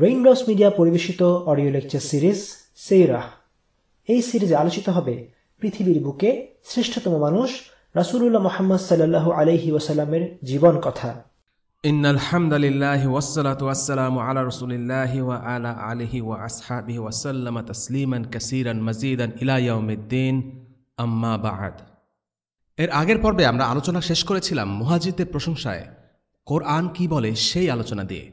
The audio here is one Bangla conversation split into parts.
রেইনড্রপস মিডিয়া পরিবেশিত অডিও লেকচার সিরিজ সেইরাহ। এই সিরিজে আলোচিত হবে পৃথিবীর বুকে শ্রেষ্ঠতম মানুষ রাসূলুল্লাহ মুহাম্মদ সাল্লাল্লাহু আলাইহি ওয়াসাল্লামের জীবন কথা। ইন্নাল হামদালিল্লাহি ওয়াসসালাতু ওয়াসসালামু আলা রাসূলিল্লাহি ওয়া আলা আলিহি ওয়া আসহাবিহি ওয়া সাল্লামা তাসলিমান কাসীরান মাজিদান ইলা ইয়াউমিদ্দিন, আম্মা বা'দ। এর আগের পর্বে আমরা আলোচনা শেষ করেছিলাম মুহাজিরদের প্রশংসায় কোরআন কি বলে সেই আলোচনা দিয়ে।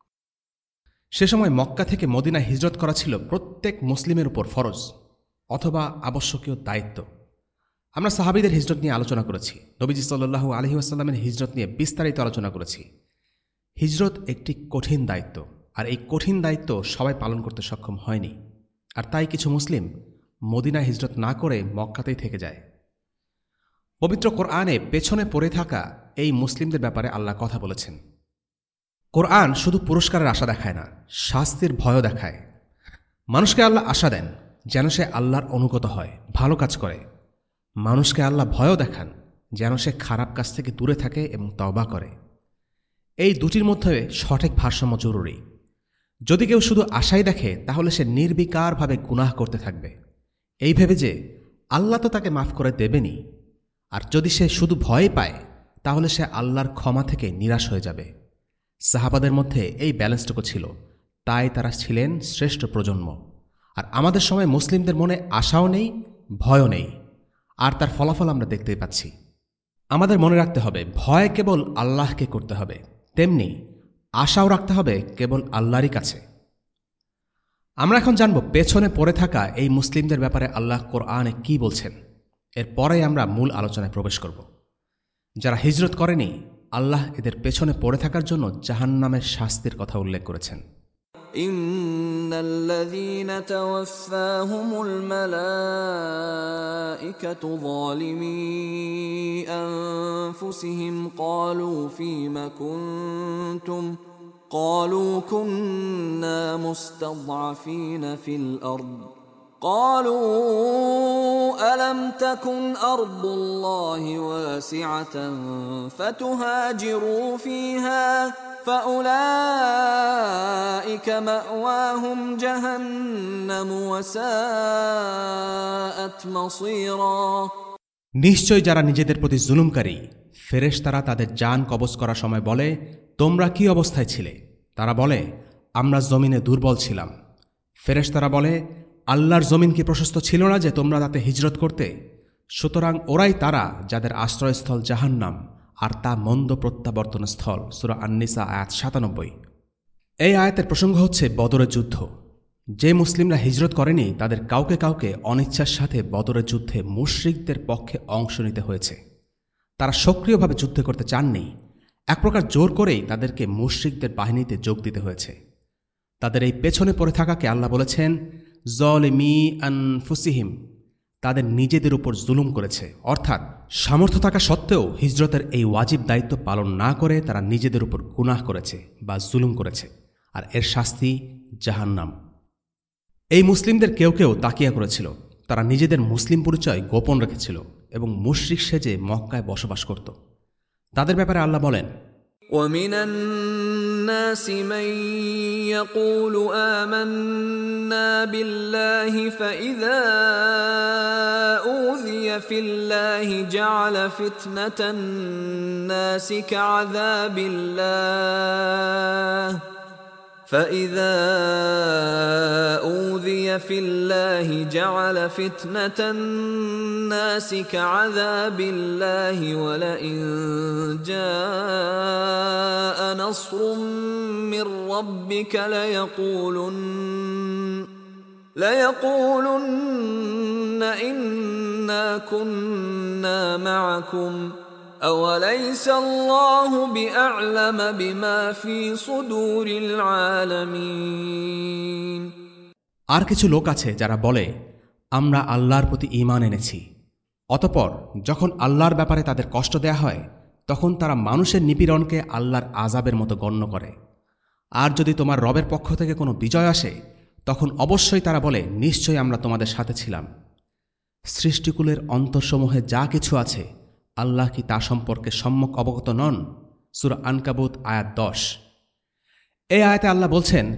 সে সময় মক্কা থেকে মদিনায় হিজরত করা ছিল প্রত্যেক মুসলিমের উপর ফরজ অথবা আবশ্যকীয় দায়িত্ব। আমরা সাহাবীদের হিজরত নিয়ে আলোচনা করেছি, নবীজি সাল্লাল্লাহু আলাইহি ওয়াসাল্লামের হিজরত নিয়ে বিস্তারিত আলোচনা করেছি। হিজরত একটি কঠিন দায়িত্ব, আর এই কঠিন দায়িত্ব সবাই পালন করতে সক্ষম হয়নি, আর তাই কিছু মুসলিম মদিনায় হিজরত না করে মক্কাতেই থেকে যায়। পবিত্র কোরআনে পেছনে পড়ে থাকা এই মুসলিমদের ব্যাপারে আল্লাহ কথা বলেছেন। কোরআন শুধু পুরস্কারের আশা দেখায় না, শাস্তির ভয়ও দেখায়। মানুষকে আল্লাহ আশা দেন যেন সে আল্লাহর অনুগত হয়, ভালো কাজ করে। মানুষকে আল্লাহ ভয়ও দেখান যেন সে খারাপ কাজ থেকে দূরে থাকে এবং তওবা করে। এই দুটির মধ্যে সঠিক ভারসাম্য জরুরি। যদি কেউ শুধু আশাই দেখে তাহলে সে নির্বিকারভাবে গুনাহ করতে থাকবে, এই ভেবে যে আল্লাহ তো তাকে মাফ করে দেবেনি। আর যদি সে শুধু ভয় পায় তাহলে সে আল্লাহর ক্ষমা থেকে নিরাশ হয়ে যাবে। সাহাবাদের মধ্যে এই ব্যালেন্সটুকু ছিল, তাই তারা ছিলেন শ্রেষ্ঠ প্রজন্ম। আর আমাদের সময় মুসলিমদের মনে আশাও নেই, ভয়ও নেই, আর তার ফলাফল আমরা দেখতেই পাচ্ছি। আমাদের মনে রাখতে হবে, ভয় কেবল আল্লাহকে করতে হবে, তেমনি আশাও রাখতে হবে কেবল আল্লাহরই কাছে। আমরা এখন জানব পেছনে পড়ে থাকা এই মুসলিমদের ব্যাপারে আল্লাহ কোরআনে কি বলছেন। এরপরে আমরা মূল আলোচনায় প্রবেশ করব। যারা হিজরত করেনি, আল্লাহ এদের পেছনে পড়ে থাকার জন্য জাহান্নামের শাস্তির কথা উল্লেখ করেছেন। ইন্নাল্লাযীনা তাওয়াফফাহুমুল মালাঈকাতু যালিমী আনফুসিহিম ক্বালু ফীমা কুনতুম ক্বালু কুন্না মুস্তাদআফিনা ফিল আরদ قالوا ألم تكن أرض الله واسعة فتهاجروا فيها فأولئك مأواهم جهنم وساءت مصيرا। নিশ্চয় যারা নিজেদের প্রতি জুলুমকারী, ফেরেশতারা তাদের জান কবজ করার সময় বলে, তোমরা কি অবস্থায় ছিলে? তারা বলে, আমরা জমিনে দুর্বল ছিলাম। ফেরেশতারা বলে, আল্লাহর জমিন কি প্রশস্ত ছিল না যে তোমরা তাতে হিজরত করতে? সুতরাং ওরাই তারা যাদের আশ্রয়স্থল জাহান্নাম, আর তা মন্দ প্রত্যাবর্তন স্থল। সূরা আন-নিসা আয়াত ৯৭। এই আয়াতের প্রসঙ্গ হচ্ছে বদরের যুদ্ধ। যে মুসলিমরা হিজরত করেনি তাদের কাউকে কাউকে অনিচ্ছার সাথে বদরের যুদ্ধে মুশরিকদের পক্ষে অংশ নিতে হয়েছে। তারা সক্রিয়ভাবে যুদ্ধ করতে চাননি, এক প্রকার জোর করেই তাদেরকে মুশরিকদের বাহিনীতে যোগ দিতে হয়েছে। তাদের এই পেছনে পড়ে থাকাকে আল্লাহ বলেছেন যালিমি আনফুসিহিম, তাদের নিজেদের উপর জুলুম করেছে। অর্থাৎ সামর্থ্য থাকা সত্ত্বেও হিজরতের এই ওয়াজিব দায়িত্ব পালন না করে তারা নিজেদের উপর গুনাহ করেছে বা জুলুম করেছে, আর এর শাস্তি জাহান্নাম। এই মুসলিমদের কেউ কেউ তাকিয়া করেছিল, তারা নিজেদের মুসলিম পরিচয় গোপন রেখেছিল এবং মুশরিক সেজে মক্কায় বসবাস করত। তাদের ব্যাপারে আল্লাহ বলেন, وَمِنَ النَّاسِ مَن يَقُولُ آمَنَّا بِاللَّهِ فَإِذَا أُوذِيَ فِي اللَّهِ جَعَلَ فِتْنَةَ النَّاسِ كَعَذَابِ اللَّهِ فَإِذَا أُوذِيَ فِي اللَّهِ جَعَلَ فِتْنَةَ النَّاسِ كَعَذَابِ اللَّهِ وَلَئِن جَاءَ نَصْرٌ مِّن رَّبِّكَ لَيَقُولُنَّ إِنَّا كُنَّا مَعَكُمْ أَوَلَيْسَ اللَّهُ بِأَعْلَمَ بِمَا فِي صُدُورِ الْعَالَمِينَ। আর কিছু লোক আছে যারা বলে, আমরা আল্লাহর প্রতি ঈমান এনেছি। অতঃপর যখন আল্লাহর ব্যাপারে তাদের কষ্ট দেয়া হয় তখন তারা মানুষের নিপীড়নকে আল্লাহর আযাবের মতো গণ্য করে। আর যদি তোমার রবের পক্ষ থেকে কোনো বিজয় আসে তখন অবশ্যই তারা বলে, নিশ্চয়ই আমরা তোমাদের সাথে ছিলাম। সৃষ্টিকুলের অন্তরসমূহে যা কিছু আছে আল্লাহ কি তা সম্পর্কে সম্যক অবগত নন? সূরা আনকাবুত আয়াত ১০। এই আয়াতে আল্লাহ বলছেন,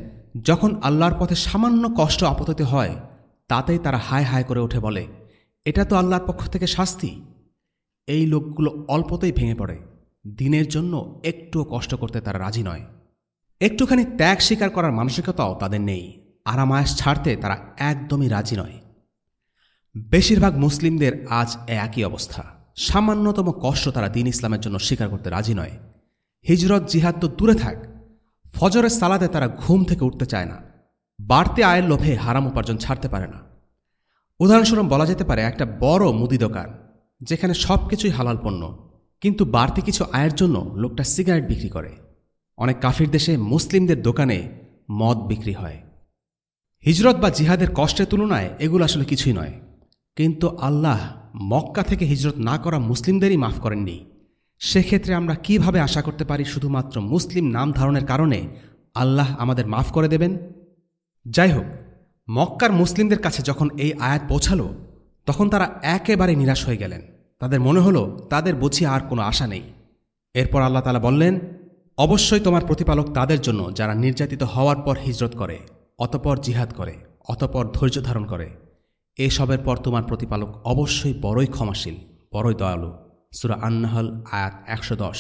যখন আল্লাহর পথে সামান্য কষ্ট আপতিত হয় তাতেই তারা হায় হায় করে উঠে বলে, এটা তো আল্লাহর পক্ষ থেকে শাস্তি। এই লোকগুলো অল্পতেই ভেঙে পড়ে। দিনের জন্য একটুও কষ্ট করতে তারা রাজি নয়। একটুখানি ত্যাগ স্বীকার করার মানসিকতাও তাদের নেই। আরামায়াস ছাড়তে তারা একদমই রাজি নয়। বেশিরভাগ মুসলিমদের আজ একই অবস্থা। সামান্যতম কষ্ট তারা দ্বীন ইসলামের জন্য স্বীকার করতে রাজি নয়। হিজরত জিহাদ তো দূরে থাক, ফজরের সালাতে তারা ঘুম থেকে উঠতে চায় না। বাড়তি আয়ের লোভে হারাম উপার্জন ছাড়তে পারে না। উদাহরণস্বরূপ বলা যেতে পারে একটা বড় মুদি দোকান যেখানে সবকিছুই হালাল পণ্য, কিন্তু বাড়তি কিছু আয়ের জন্য লোকটা সিগারেট বিক্রি করে। অনেক কাফির দেশে মুসলিমদের দোকানে মদ বিক্রি হয়। হিজরত বা জিহাদের কষ্টের তুলনায় এগুলো আসলে কিছুই নয়। কিন্তু আল্লাহ মক্কা থেকে হিজরত না করা মুসলিমদেরই মাফ করেননি। সেক্ষেত্রে আমরা কিভাবে আশা করতে পারি শুধুমাত্র মুসলিম নাম ধারণের কারণে আল্লাহ আমাদের মাফ করে দেবেন? যাই হোক, মক্কার মুসলিমদের কাছে যখন এই আয়াত পৌঁছালো তখন তারা একেবারে নিরাশ হয়ে গেলেন। তাদের মনে হলো তাদের বুঝি আর কোনো আশা নেই। এরপর আল্লাহ তাআলা বললেন, অবশ্যই তোমার প্রতিপালক তাদের জন্য যারা নির্যাতিত হওয়ার পর হিজরত করে, অতপর জিহাদ করে, অতপর ধৈর্য ধারণ করে, এসবের পর তোমার প্রতিপালক অবশ্যই বড়ই ক্ষমাশীল, বড়ই দয়ালু। সূরা আন-নাহল আয়াত 110।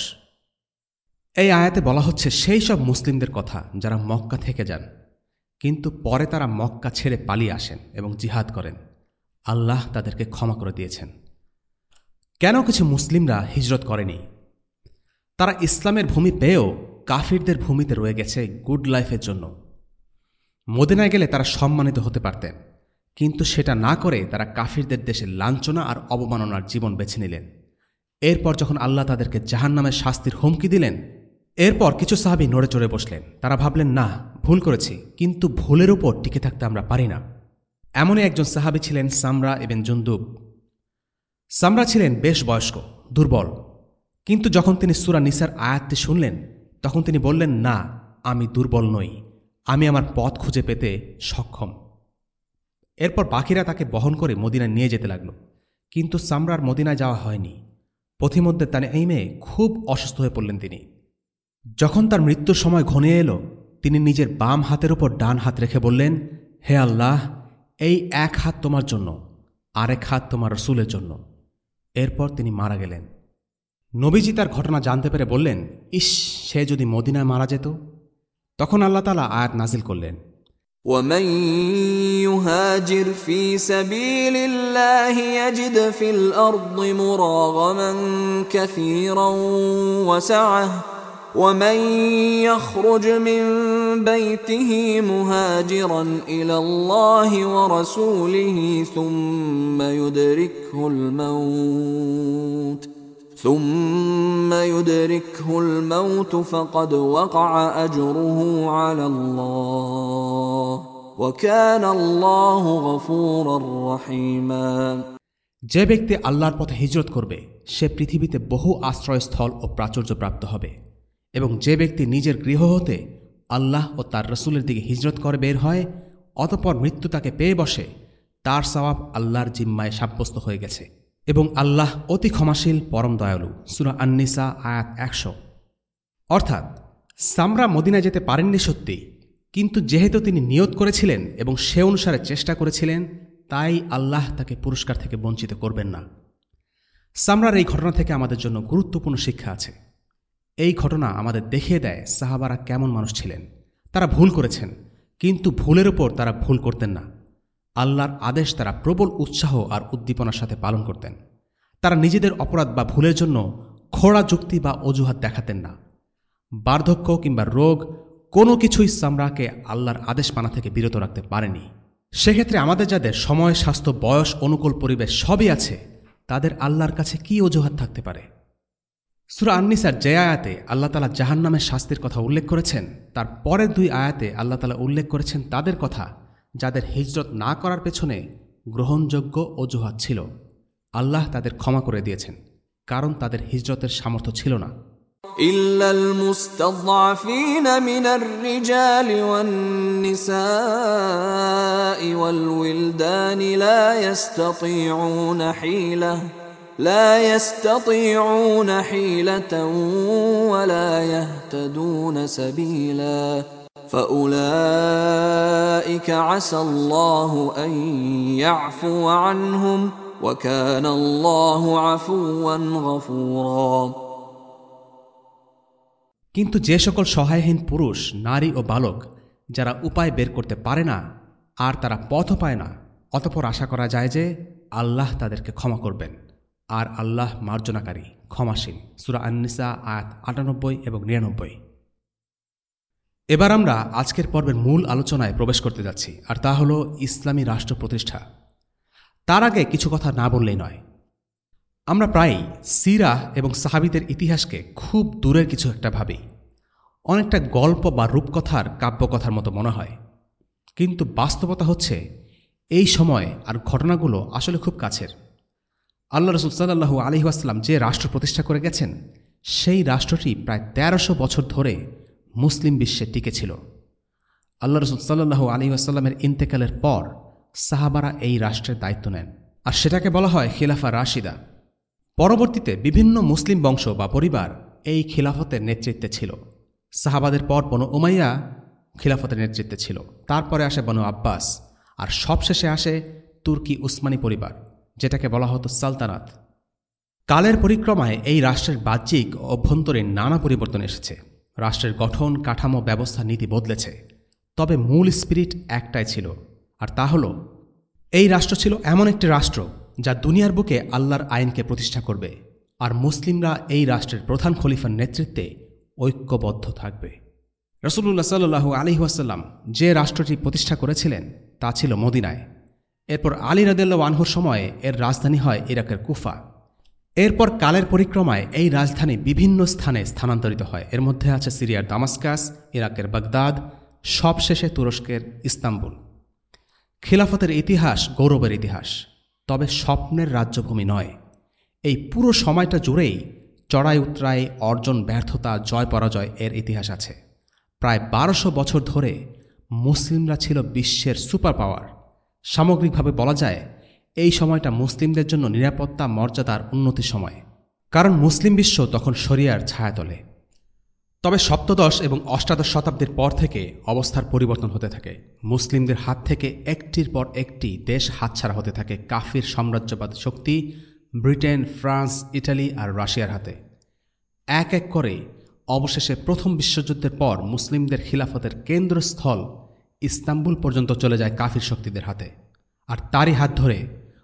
এই আয়াতে বলা হচ্ছে সেই সব মুসলিমদের কথা যারা মক্কা থেকে যান, কিন্তু পরে তারা মক্কা ছেড়ে পালিয়ে আসেন এবং জিহাদ করেন। আল্লাহ তাদেরকে ক্ষমা করে দিয়েছেন। কেন কিছু মুসলিমরা হিজরত করেনি? তারা ইসলামের ভূমি পেয়েও কাফিরদের ভূমিতে রয়ে গেছে গুড লাইফের জন্য। মদিনায় গেলে তারা সম্মানিত হতে পারতেন, কিন্তু সেটা না করে তারা কাফিরদের দেশে লাঞ্ছনা আর অবমাননার জীবন বেছে নিলেন। এরপর যখন আল্লাহ তাদেরকে জাহান্নামের শাস্তির হুমকি দিলেন, এরপর কিছু সাহাবী নড়ে চড়ে বসলেন। তারা ভাবলেন, না, ভুল করেছি, কিন্তু ভুলের উপর টিকে থাকতে আমরা পারি না। এমনই একজন সাহাবী ছিলেন সামরা ইবনে জুনদুব। সামরা ছিলেন বেশ বয়স্ক, দুর্বল, কিন্তু যখন তিনি সূরা নিসার আয়াতটি শুনলেন তখন তিনি বললেন, না, আমি দুর্বল নই, আমি আমার পথ খুঁজে পেতে সক্ষম। এরপর বাকিরা তাকে বহন করে মদিনায় নিয়ে যেতে লাগল, কিন্তু সামরার মদিনায় যাওয়া হয়নি। পথিমধ্যে তানঈমে খুব অসুস্থ হয়ে পড়লেন তিনি। যখন তার মৃত্যুর সময় ঘনিয়ে এলো, তিনি নিজের বাম হাতের ওপর ডান হাত রেখে বললেন, হে আল্লাহ, এই এক হাত তোমার জন্য, আরেক হাত তোমার রাসূলের জন্য। এরপর তিনি মারা গেলেন। নবীজি তার ঘটনা জানতে পেরে বললেন, ইস, সে যদি মদিনায় মারা যেত। তখন আল্লাহ তাআলা আয়াত নাজিল করলেন, ومن يهاجر في سبيل الله يجد في الأرض مراغما كثيرا وسعة ومن يخرج من بيته مهاجرا إلى الله ورسوله ثم يدركه الموت فقد وقع أجره على الله وكان الله غفورا رحيما। যে ব্যক্তি আল্লাহর পথে হিজরত করবে সে পৃথিবীতে বহু আশ্রয়স্থল ও প্রাচুর্য প্রাপ্ত হবে, এবং যে ব্যক্তি নিজের গৃহ হতে আল্লাহ ও তার রাসূলের দিকে হিজরত করে বের হয়, অতঃপর মৃত্যু তাকে পেয়ে বসে, তার সওয়াব আল্লাহর জিম্মায় সাব্যস্ত হয়ে গেছে, এবং আল্লাহ অতি ক্ষমাশীল, পরম দয়ালু। সূরা আন-নিসা আয়াত 100। অর্থাৎ সামরা মদিনায় যেতে পারেননি সত্যি, কিন্তু যেহেতু তিনি নিয়ত করেছিলেন এবং সে অনুসারে চেষ্টা করেছিলেন, তাই আল্লাহ তাকে পুরস্কার থেকে বঞ্চিত করবেন না। সামরার এই ঘটনা থেকে আমাদের জন্য গুরুত্বপূর্ণ শিক্ষা আছে। এই ঘটনা আমাদের দেখিয়ে দেয় সাহাবারা কেমন মানুষ ছিলেন। তারা ভুল করেছেন, কিন্তু ভুলের উপর তারা ভুল করতেন না। আল্লাহর আদেশ তারা প্রবল উৎসাহ আর উদ্দীপনার সাথে পালন করতেন। তারা নিজেদের অপরাধ বা ভুলের জন্য খোড়া যুক্তি বা অজুহাত দেখাতেন না। বার্ধক্য কিংবা রোগ কোনো কিছুই সামরাকে আল্লাহর আদেশ মানা থেকে বিরত রাখতে পারেনি। সেক্ষেত্রে আমাদের যাদের সময়, স্বাস্থ্য, বয়স, অনুকূল পরিবেশ সবই আছে, তাদের আল্লাহর কাছে কি অজুহাত থাকতে পারে? সূরা আন-নিসার যে আয়াতে আল্লাহ তাআলা জাহান্নামের শাস্তির কথা উল্লেখ করেছেন, তার পরের 2 আয়াতে আল্লাহ তাআলা উল্লেখ করেছেন তাদের কথা যাদের হিজরত না করার পেছনে গ্রহণযোগ্য অজুহাত ছিল। আল্লাহ তাদের ক্ষমা করে দিয়েছেন, কারণ তাদের হিজরতের সামর্থ্য ছিল না। إلا المستضعفين من الرجال والنساء والولدان لا يستطيعون حيلة ولا يهتدون سبيلا فأولئك أولئك عسى الله أن يعفو عنهم وكان الله عفوا غفورا। কিন্তু যে সকল সহায়হীন পুরুষ, নারী ও বালক যারা উপায় বের করতে পারে না আর তারা পথও পায় না, অতঃপর আশা করা যায় যে আল্লাহ তাদেরকে ক্ষমা করবেন, আর আল্লাহ মার্জনাকারী, ক্ষমাশীল। সূরা আন-নিসা আয়াত ৯৮ এবং ৯৯। এবার আমরা আজকের পর্বের মূল আলোচনায় প্রবেশ করতে যাচ্ছি, আর তা হল ইসলামী রাষ্ট্র প্রতিষ্ঠা। তার আগে কিছু কথা না বললেই নয়। আমরা প্রায়ই সিরাহ এবং সাহাবীদের ইতিহাসকে খুব দূরের কিছু একটা ভাবি, অনেকটা গল্প বা রূপকথার কাব্যকথার মতো মনে হয়। কিন্তু বাস্তবতা হচ্ছে এই সময় আর ঘটনাগুলো আসলে খুব কাছের। আল্লাহ রাসূল সাল্লাল্লাহু আলাইহি ওয়াসাল্লাম যে রাষ্ট্র প্রতিষ্ঠা করে গেছেন, সেই রাষ্ট্রটি প্রায় ১৩০০ বছর ধরে মুসলিম বিশ্বে টিকে ছিল। আল্লাহ রাসূল সাল্লাল্লাহু আলাইহি ওয়াসাল্লামের ইন্তেকালের পর সাহাবারা এই রাষ্ট্রের দায়িত্ব নেন, আর সেটাকে বলা হয় খিলাফা রাশিদা। পরবর্তীতে বিভিন্ন মুসলিম বংশ বা পরিবার এই খিলাফতের নেতৃত্বে ছিল। সাহাবাদের পর বনু উমাইয়া খিলাফতের নেতৃত্বে ছিল, তারপরে আসে বনু আব্বাস, আর সবশেষে আসে তুর্কি উসমানী পরিবার, যেটাকে বলা হতো সালতানাত। কালের পরিক্রমায় এই রাষ্ট্রের বাহ্যিক ও অভ্যন্তরীণ নানা পরিবর্তন এসেছে। রাষ্ট্রের গঠন, কাঠামো, ব্যবস্থা, নীতি বদলেছে, তবে মূল স্পিরিট একটাই ছিল, আর তা হল এই রাষ্ট্র ছিল এমন একটি রাষ্ট্র যা দুনিয়ার বুকে আল্লাহর আইনকে প্রতিষ্ঠা করবে, আর মুসলিমরা এই রাষ্ট্রের প্রধান খলিফার নেতৃত্বে ঐক্যবদ্ধ থাকবে। রাসূলুল্লাহ সাল্লাল্লাহু আলাইহি ওয়াসাল্লাম যে রাষ্ট্রটি প্রতিষ্ঠা করেছিলেন তা ছিল মদিনায়। এরপর আলী রাদিয়াল্লাহু আনহুর সময়ে এর রাজধানী হয় ইরাকের কুফা। এরপর কালের পরিক্রমায় এই রাজধানী বিভিন্ন স্থানে স্থানান্তরিত হয়। এর মধ্যে আছে সিরিয়ার দামাস্কাস, ইরাকের বাগদাদ, সবশেষে তুরস্কের ইস্তাম্বুল। খিলাফতের ইতিহাস গৌরবের ইতিহাস, তবে স্বপ্নের রাজ্যভূমি নয়। এই পুরো সময়টা জুড়েই চড়াই উতরাই, অর্জন ব্যর্থতা, জয় পরাজয় এর ইতিহাস আছে। প্রায় ১২০০ বছর ধরে মুসলিমরা ছিল বিশ্বের সুপার পাওয়ার। সামগ্রিকভাবে বলা যায় এই সময়টা মুসলিমদের জন্য নিরাপত্তা, মর্যাদার উন্নতির সময়, কারণ মুসলিম বিশ্ব তখন শরিয়ার ছায়াতলে। তবে সপ্তদশ এবং অষ্টাদশ শতাব্দীর পর থেকে অবস্থার পরিবর্তন হতে থাকে। মুসলিমদের হাত থেকে একটির পর একটি দেশ হাতছাড়া হতে থাকে কাফির সাম্রাজ্যবাদী শক্তি ব্রিটেন, ফ্রান্স, ইটালি আর রাশিয়ার হাতে। এক এক করে অবশেষে প্রথম বিশ্বযুদ্ধের পর মুসলিমদের খিলাফতের কেন্দ্রস্থল ইস্তাম্বুল পর্যন্ত চলে যায় কাফির শক্তিদের হাতে, আর তারই হাত ধরে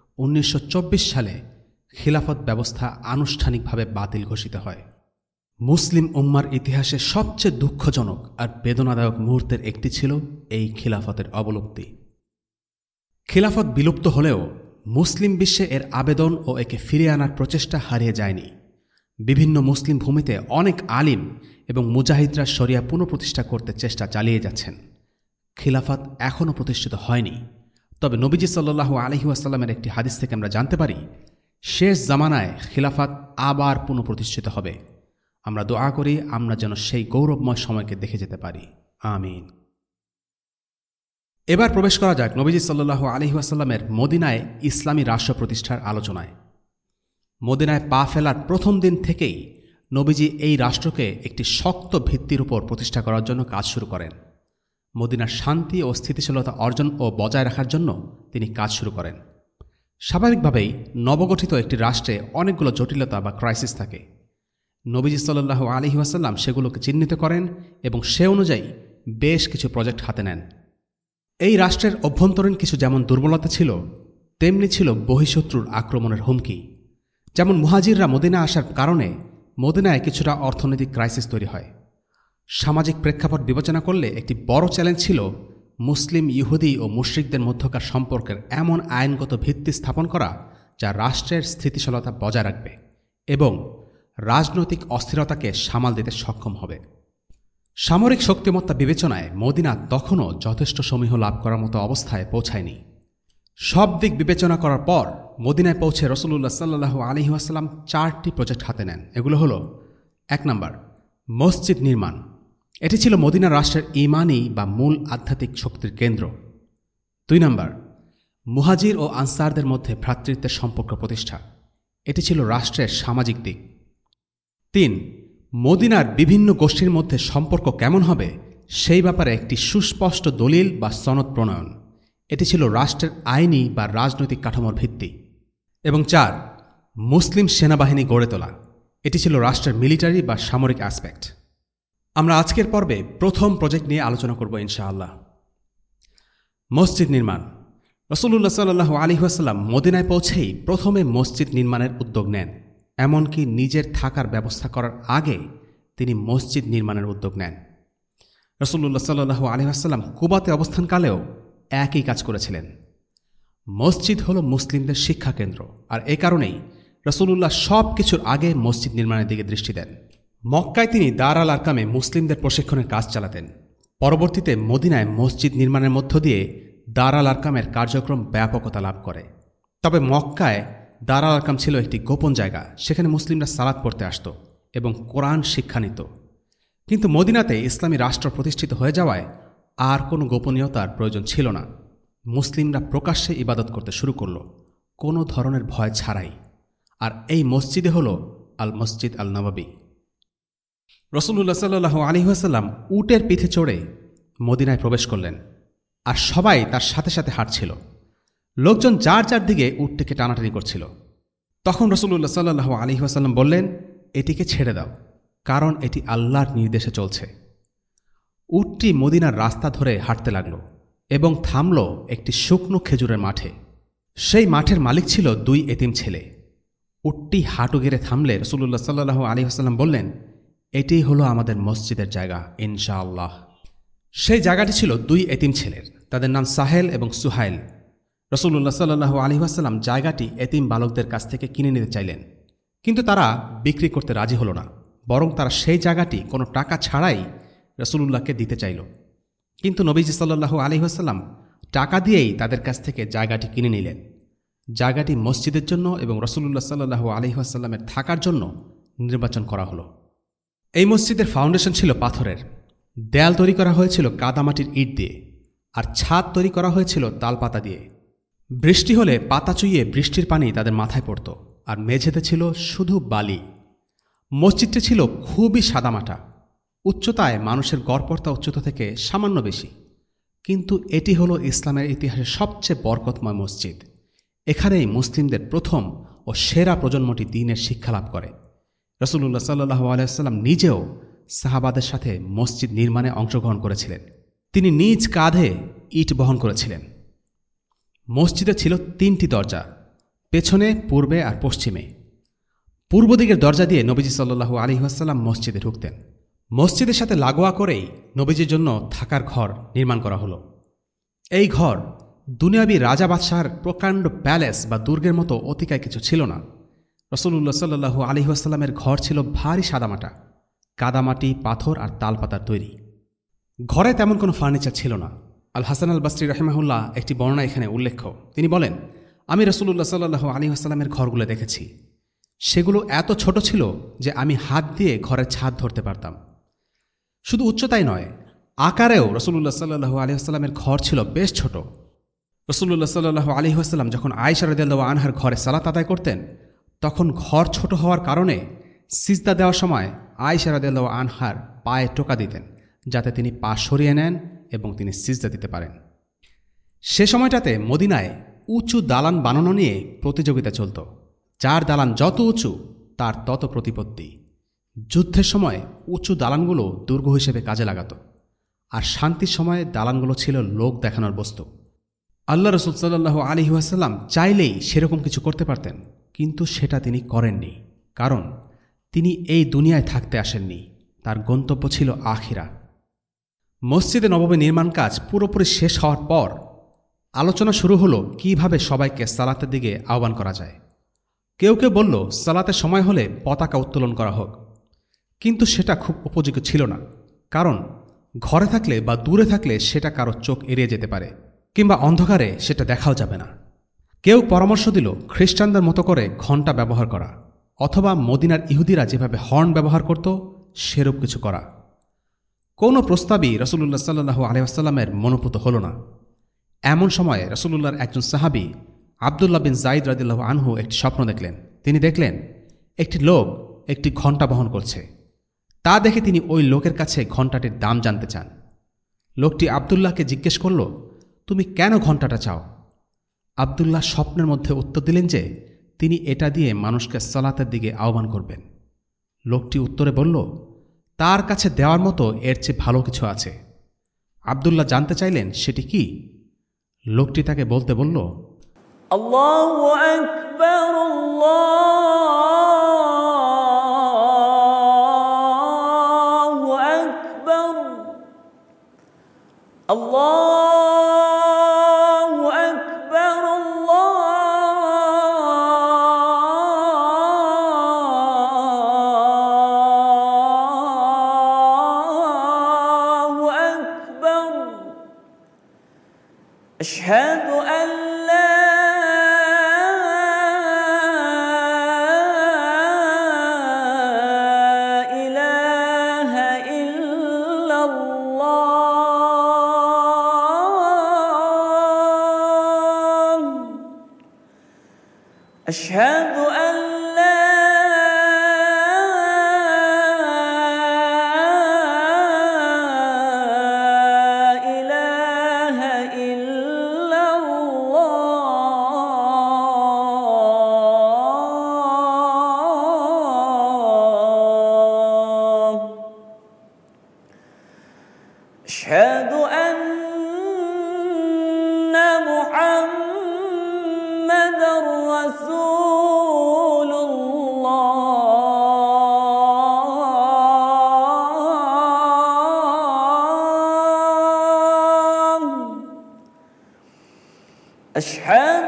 ১৯২৪ সালে খিলাফত ব্যবস্থা আনুষ্ঠানিকভাবে বাতিল ঘোষিত হয়। মুসলিম উম্মার ইতিহাসে সবচেয়ে দুঃখজনক আর বেদনাদায়ক মুহূর্তের একটি ছিল এই খিলাফতের অবলুপ্তি। খিলাফত বিলুপ্ত হলেও মুসলিম বিশ্বে এর আবেদন ও একে ফিরিয়ে আনার প্রচেষ্টা হারিয়ে যায়নি। বিভিন্ন মুসলিম ভূমিতে অনেক আলিম এবং মুজাহিদরা শরিয়া পুনঃপ্রতিষ্ঠা করতে চেষ্টা চালিয়ে যাচ্ছেন। খিলাফত এখনও প্রতিষ্ঠিত হয়নি, তবে নবীজি সাল্লাল্লাহু আলাইহি ওয়াসাল্লামের একটি হাদিস থেকে আমরা জানতে পারি শেষ জামানায় খিলাফত আবার পুনঃপ্রতিষ্ঠিত হবে। আমরা দোয়া করি আমরা যেন সেই গৌরবময় সময়কে দেখে যেতে পারি, আমিন। এবার প্রবেশ করা যাক নবীজি সাল্লাল্লাহু আলাইহি ওয়াসাল্লামের মদিনায় ইসলামী রাষ্ট্র প্রতিষ্ঠার আলোচনায়। মদিনায় পা ফেলার প্রথম দিন থেকেই নবীজি এই রাষ্ট্রকে একটি শক্ত ভিত্তির উপর প্রতিষ্ঠা করার জন্য কাজ শুরু করেন। মদিনার শান্তি ও স্থিতিশীলতা অর্জন ও বজায় রাখার জন্য তিনি কাজ শুরু করেন। স্বাভাবিকভাবেই নবগঠিত একটি রাষ্ট্রে অনেকগুলো জটিলতা বা ক্রাইসিস থাকে। নবীজি সাল্লাল্লাহু আলাইহি ওয়াসাল্লাম সেগুলোকে চিহ্নিত করেন এবং সে অনুযায়ী বেশ কিছু প্রজেক্ট হাতে নেন। এই রাষ্ট্রের অভ্যন্তরীণ কিছু যেমন দুর্বলতা ছিল, তেমনি ছিল বহিঃশত্রুর আক্রমণের হুমকি। যেমন মুহাজিররা মদিনা আসার কারণে মদিনায় কিছুটা অর্থনৈতিক ক্রাইসিস তৈরি হয়। সামাজিক প্রেক্ষাপট বিবেচনা করলে একটি বড় চ্যালেঞ্জ ছিল মুসলিম, ইহুদি ও মুশরিকদের মধ্যকার সম্পর্কের এমন আইনগত ভিত্তি স্থাপন করা যা রাষ্ট্রের স্থিতিশীলতা বজায় রাখবে এবং রাজনৈতিক অস্থিরতাকে সামাল দিতে সক্ষম হবে। সামরিক শক্তিমত্তা বিবেচনায় মদিনা তখনও যথেষ্ট সমীহ লাভ করার মতো অবস্থায় পৌঁছায়নি। সব দিক বিবেচনা করার পর মদিনায় পৌঁছে রাসূলুল্লাহ সাল্লাল্লাহু আলাইহি ওয়াসাল্লাম 4টি প্রজেক্ট হাতে নেন। এগুলো হলো 1 নম্বর, মসজিদ নির্মাণ। এটি ছিল মদিনা রাষ্ট্রের ঈমানি বা মূল আধ্যাত্মিক শক্তির কেন্দ্র। 2 নম্বর, মুহাজির ও আনসারদের মধ্যে ভ্রাতৃত্বের সম্পর্ক প্রতিষ্ঠা। এটি ছিল রাষ্ট্রের সামাজিক দিক। 3, মদিনার বিভিন্ন গোষ্ঠীর মধ্যে সম্পর্ক কেমন হবে সেই ব্যাপারে একটি সুস্পষ্ট দলিল বা সনদ প্রণয়ন। এটি ছিল রাষ্ট্রের আইনি বা রাজনৈতিক কাঠামোর ভিত্তি। এবং 4, মুসলিম সেনাবাহিনী গড়ে তোলা। এটি ছিল রাষ্ট্রের মিলিটারি বা সামরিক অ্যাসপেক্ট। আমরা আজকের পর্বে প্রথম প্রজেক্ট নিয়ে আলোচনা করব ইনশাআল্লাহ। মসজিদ নির্মাণ। রাসূলুল্লাহ সাল্লাল্লাহু আলাইহি ওয়াসাল্লাম মদিনায় পৌঁছেই প্রথমে মসজিদ নির্মাণের উদ্যোগ নেন। এমনকি নিজের থাকার ব্যবস্থা করার আগে তিনি মসজিদ নির্মাণের উদ্যোগ নেন। রাসূলুল্লাহ সাল্লাল্লাহু আলাইহি ওয়াসাল্লাম কুবাতে অবস্থানকালেও একই কাজ করেছিলেন। মসজিদ হল মুসলিমদের শিক্ষা কেন্দ্র, আর এ কারণেই রাসূলুল্লাহ সব কিছুর আগে মসজিদ নির্মাণের দিকে দৃষ্টি দেন। মক্কায় তিনি দার আল আরকামে মুসলিমদের প্রশিক্ষণের কাজ চালাতেন। পরবর্তীতে মদিনায় মসজিদ নির্মাণের মধ্য দিয়ে দার আল আরকামের কার্যক্রম ব্যাপকতা লাভ করে। তবে মক্কায় দার আল আরকাম ছিল একটি গোপন জায়গা, সেখানে মুসলিমরা সালাত পড়তে আসত এবং কোরআন শিক্ষা নিত। কিন্তু মদিনাতে ইসলামী রাষ্ট্র প্রতিষ্ঠিত হয়ে যাওয়ায় আর কোনো গোপনীয়তার প্রয়োজন ছিল না। মুসলিমরা প্রকাশ্যে ইবাদত করতে শুরু করল, কোনো ধরনের ভয় ছাড়াই। আর এই মসজিদে হল আল মসজিদ আল নববী। রাসূলুল্লাহ সাল্লাল্লাহু আলাইহি ওয়াসাল্লাম উটের পিঠে চড়ে মদিনায় প্রবেশ করলেন, আর সবাই তার সাথে সাথে হাঁটছিল। লোকজন যার যার দিকে উটটিকে টানাটানি করছিল। তখন রাসূলুল্লাহ সাল্লাল্লাহু আলাইহি ওয়াসাল্লাম বললেন, এটিকে ছেড়ে দাও, কারণ এটি আল্লাহর নির্দেশে চলছে। উটটি মদিনার রাস্তা ধরে হাঁটতে লাগল এবং থামল একটি শুকনো খেজুরের মাঠে। সেই মাঠের মালিক ছিল 2 এতিম ছেলে। উটটি হাঁটু গেড়ে থামলে রাসূলুল্লাহ সাল্লাল্লাহু আলাইহি ওয়াসাল্লাম বললেন, এটিই হলো আমাদের মসজিদের জায়গা ইনশাআল্লাহ। সেই জায়গাটি ছিল 2 এতিম ছেলের, তাদের নাম সাহেল এবং সুহাইল। রাসূলুল্লাহ সাল্লাল্লাহু আলাইহি ওয়াসাল্লাম জায়গাটি এতিম বালকদের কাছ থেকে কিনে নিতে চাইলেন, কিন্তু তারা বিক্রি করতে রাজি হল না, বরং তারা সেই জায়গাটি কোনো টাকা ছাড়াই রাসূলুল্লাহকে দিতে চাইল। কিন্তু নবীজি সাল্লাল্লাহু আলাইহি ওয়াসাল্লাম টাকা দিয়েই তাদের কাছ থেকে জায়গাটি কিনে নিলেন। জায়গাটি মসজিদের জন্য এবং রাসূলুল্লাহ সাল্লাল্লাহু আলাইহি ওয়াসাল্লামের থাকার জন্য নির্বাচন করা হলো। এই মসজিদের ফাউন্ডেশন ছিল পাথরের, দেয়াল তৈরি করা হয়েছিল কাদামাটির ইট দিয়ে, আর ছাদ তৈরি করা হয়েছিল তালপাতা দিয়ে। বৃষ্টি হলে পাতা চুইয়ে বৃষ্টির পানি তাদের মাথায় পড়ত, আর মেঝেতে ছিল শুধু বালি। মসজিদটি ছিল খুবই সাদামাটা, উচ্চতায় মানুষের গড়পড়তা উচ্চতা থেকে সামান্য বেশি। কিন্তু এটি হলো ইসলামের ইতিহাসে সবচেয়ে বরকতময় মসজিদ। এখানেই মুসলিমদের প্রথম ও সেরা প্রজন্মটি দ্বীনের শিক্ষা লাভ করে। রাসূলুল্লাহ সাল্লাল্লাহু আলাইহি ওয়াসাল্লাম নিজেও সাহাবাদের সাথে মসজিদ নির্মাণে অংশগ্রহণ করেছিলেন। তিনি নিজ কাঁধে ইট বহন করেছিলেন। মসজিদে ছিল 3টি দরজা, পেছনে, পূর্বে আর পশ্চিমে। পূর্ব দিকের দরজা দিয়ে নবীজি সাল্লাল্লাহু আলাইহি ওয়াসাল্লাম মসজিদে ঢুকতেন। মসজিদের সাথে লাগোয়া করেই নবীজির জন্য থাকার ঘর নির্মাণ করা হলো। এই ঘর দুনিয়াবী রাজা বাদশাহর প্রকাণ্ড প্যালেস বা দুর্গের মতো অতিকায় কিছু ছিল না। রাসূলুল্লাহ সাল্লাল্লাহু আলাইহি ওয়াসাল্লামের ঘর ছিল ভারী সাদামাটা, কাদামাটি, পাথর আর তালপাতার তৈরি। ঘরে তেমন কোনো ফার্নিচার ছিল না। আল হাসান আল বসরি রাহিমাহুল্লাহ একটি বর্ণনা এখানে উল্লেখ্য। তিনি বলেন, আমি রাসূলুল্লাহ সাল্লাল্লাহু আলাইহি ওয়াসাল্লামের ঘরগুলো দেখেছি। সেগুলো এত ছোট ছিল যে আমি হাত দিয়ে ঘরের ছাদ ধরতে পারতাম। শুধু উচ্চতাই নয়, আকারেও রাসূলুল্লাহ সাল্লাল্লাহু আলাইহি ওয়াসাল্লামের ঘর ছিল বেশ ছোট। রাসূলুল্লাহ সাল্লাল্লাহু আলাইহি ওয়াসাল্লাম যখন আয়েশা রাদিয়াল্লাহু আনহার ঘরে সালাত আদায় করতেন, তখন ঘর ছোট হওয়ার কারণে সিজদা দেওয়ার সময় আয়েশা রাদিয়াল্লাহু আনহার পায়ে টোকা দিতেন, যাতে তিনি পা সরিয়ে নেন এবং তিনি সিজদা দিতে পারেন। সে সময়টাতে মদিনায় উঁচু দালান বানানো নিয়ে প্রতিযোগিতা চলত। যার দালান যত উঁচু তার তত প্রতিপত্তি। যুদ্ধের সময় উঁচু দালানগুলো দুর্গ হিসেবে কাজে লাগাত, আর শান্তির সময়ে দালানগুলো ছিল লোক দেখানোর বস্তু। আল্লাহ রাসূল সাল্লাল্লাহু আলাইহি ওয়াসাল্লাম চাইলেই সেরকম কিছু করতে পারতেন, কিন্তু সেটা তিনি করেননি, কারণ তিনি এই দুনিয়ায় থাকতে আসেননি, তার গন্তব্য ছিল আখিরা। মসজিদে নববী নির্মাণ কাজ পুরোপুরি শেষ হওয়ার পর আলোচনা শুরু হলো কিভাবে সবাইকে সালাতের দিকে আহ্বান করা যায়। কেউ কেউ বলল সালাতের সময় হলে পতাকা উত্তোলন করা হোক, কিন্তু সেটা খুব উপযোগী ছিল না, কারণ ঘরে থাকলে বা দূরে থাকলে সেটা কারো চোখ এড়িয়ে যেতে পারে, কিংবা অন্ধকারে সেটা দেখাও যাবে না। কেউ পরামর্শ দিল খ্রিস্টানদের মতো করে ঘণ্টা ব্যবহার করা, অথবা মদিনার ইহুদিরা যেভাবে হর্ন ব্যবহার করত সেরূপ কিছু করা। কোনো প্রস্তাবই রাসূলুল্লাহ সাল্লাল্লাহু আলাইহি ওয়াসাল্লামের মনোপুত হল না। এমন সময়ে রাসূলুল্লাহর একজন সাহাবী আব্দুল্লাহ বিন যায়েদ রাদিয়াল্লাহু আনহু একটি স্বপ্ন দেখলেন। তিনি দেখলেন একটি লোক একটি ঘণ্টা বহন করছে। তা দেখে তিনি ওই লোকের কাছে ঘণ্টাটির দাম জানতে চান। লোকটি আবদুল্লাহকে জিজ্ঞেস করল, তুমি কেন ঘণ্টাটা চাও? আবদুল্লাহ স্বপ্নের মধ্যে উত্তর দিলেন যে তিনি এটা দিয়ে মানুষকে সালাতের দিকে আহ্বান করবেন। লোকটি উত্তরে বলল, তার কাছে দেওয়ার মতো এর চেয়ে ভালো কিছু আছে। আবদুল্লাহ জানতে চাইলেন সেটি কি। লোকটি তাকে বলতে বলল, আল্লাহু আকবার, আল্লাহু আকবার, আল্লাহু আকবার, আল্লাহু আকবার, আশহাদু আন লা أشهد أن لا إله إلا الله أشهد أن محمد رسول الله أشهد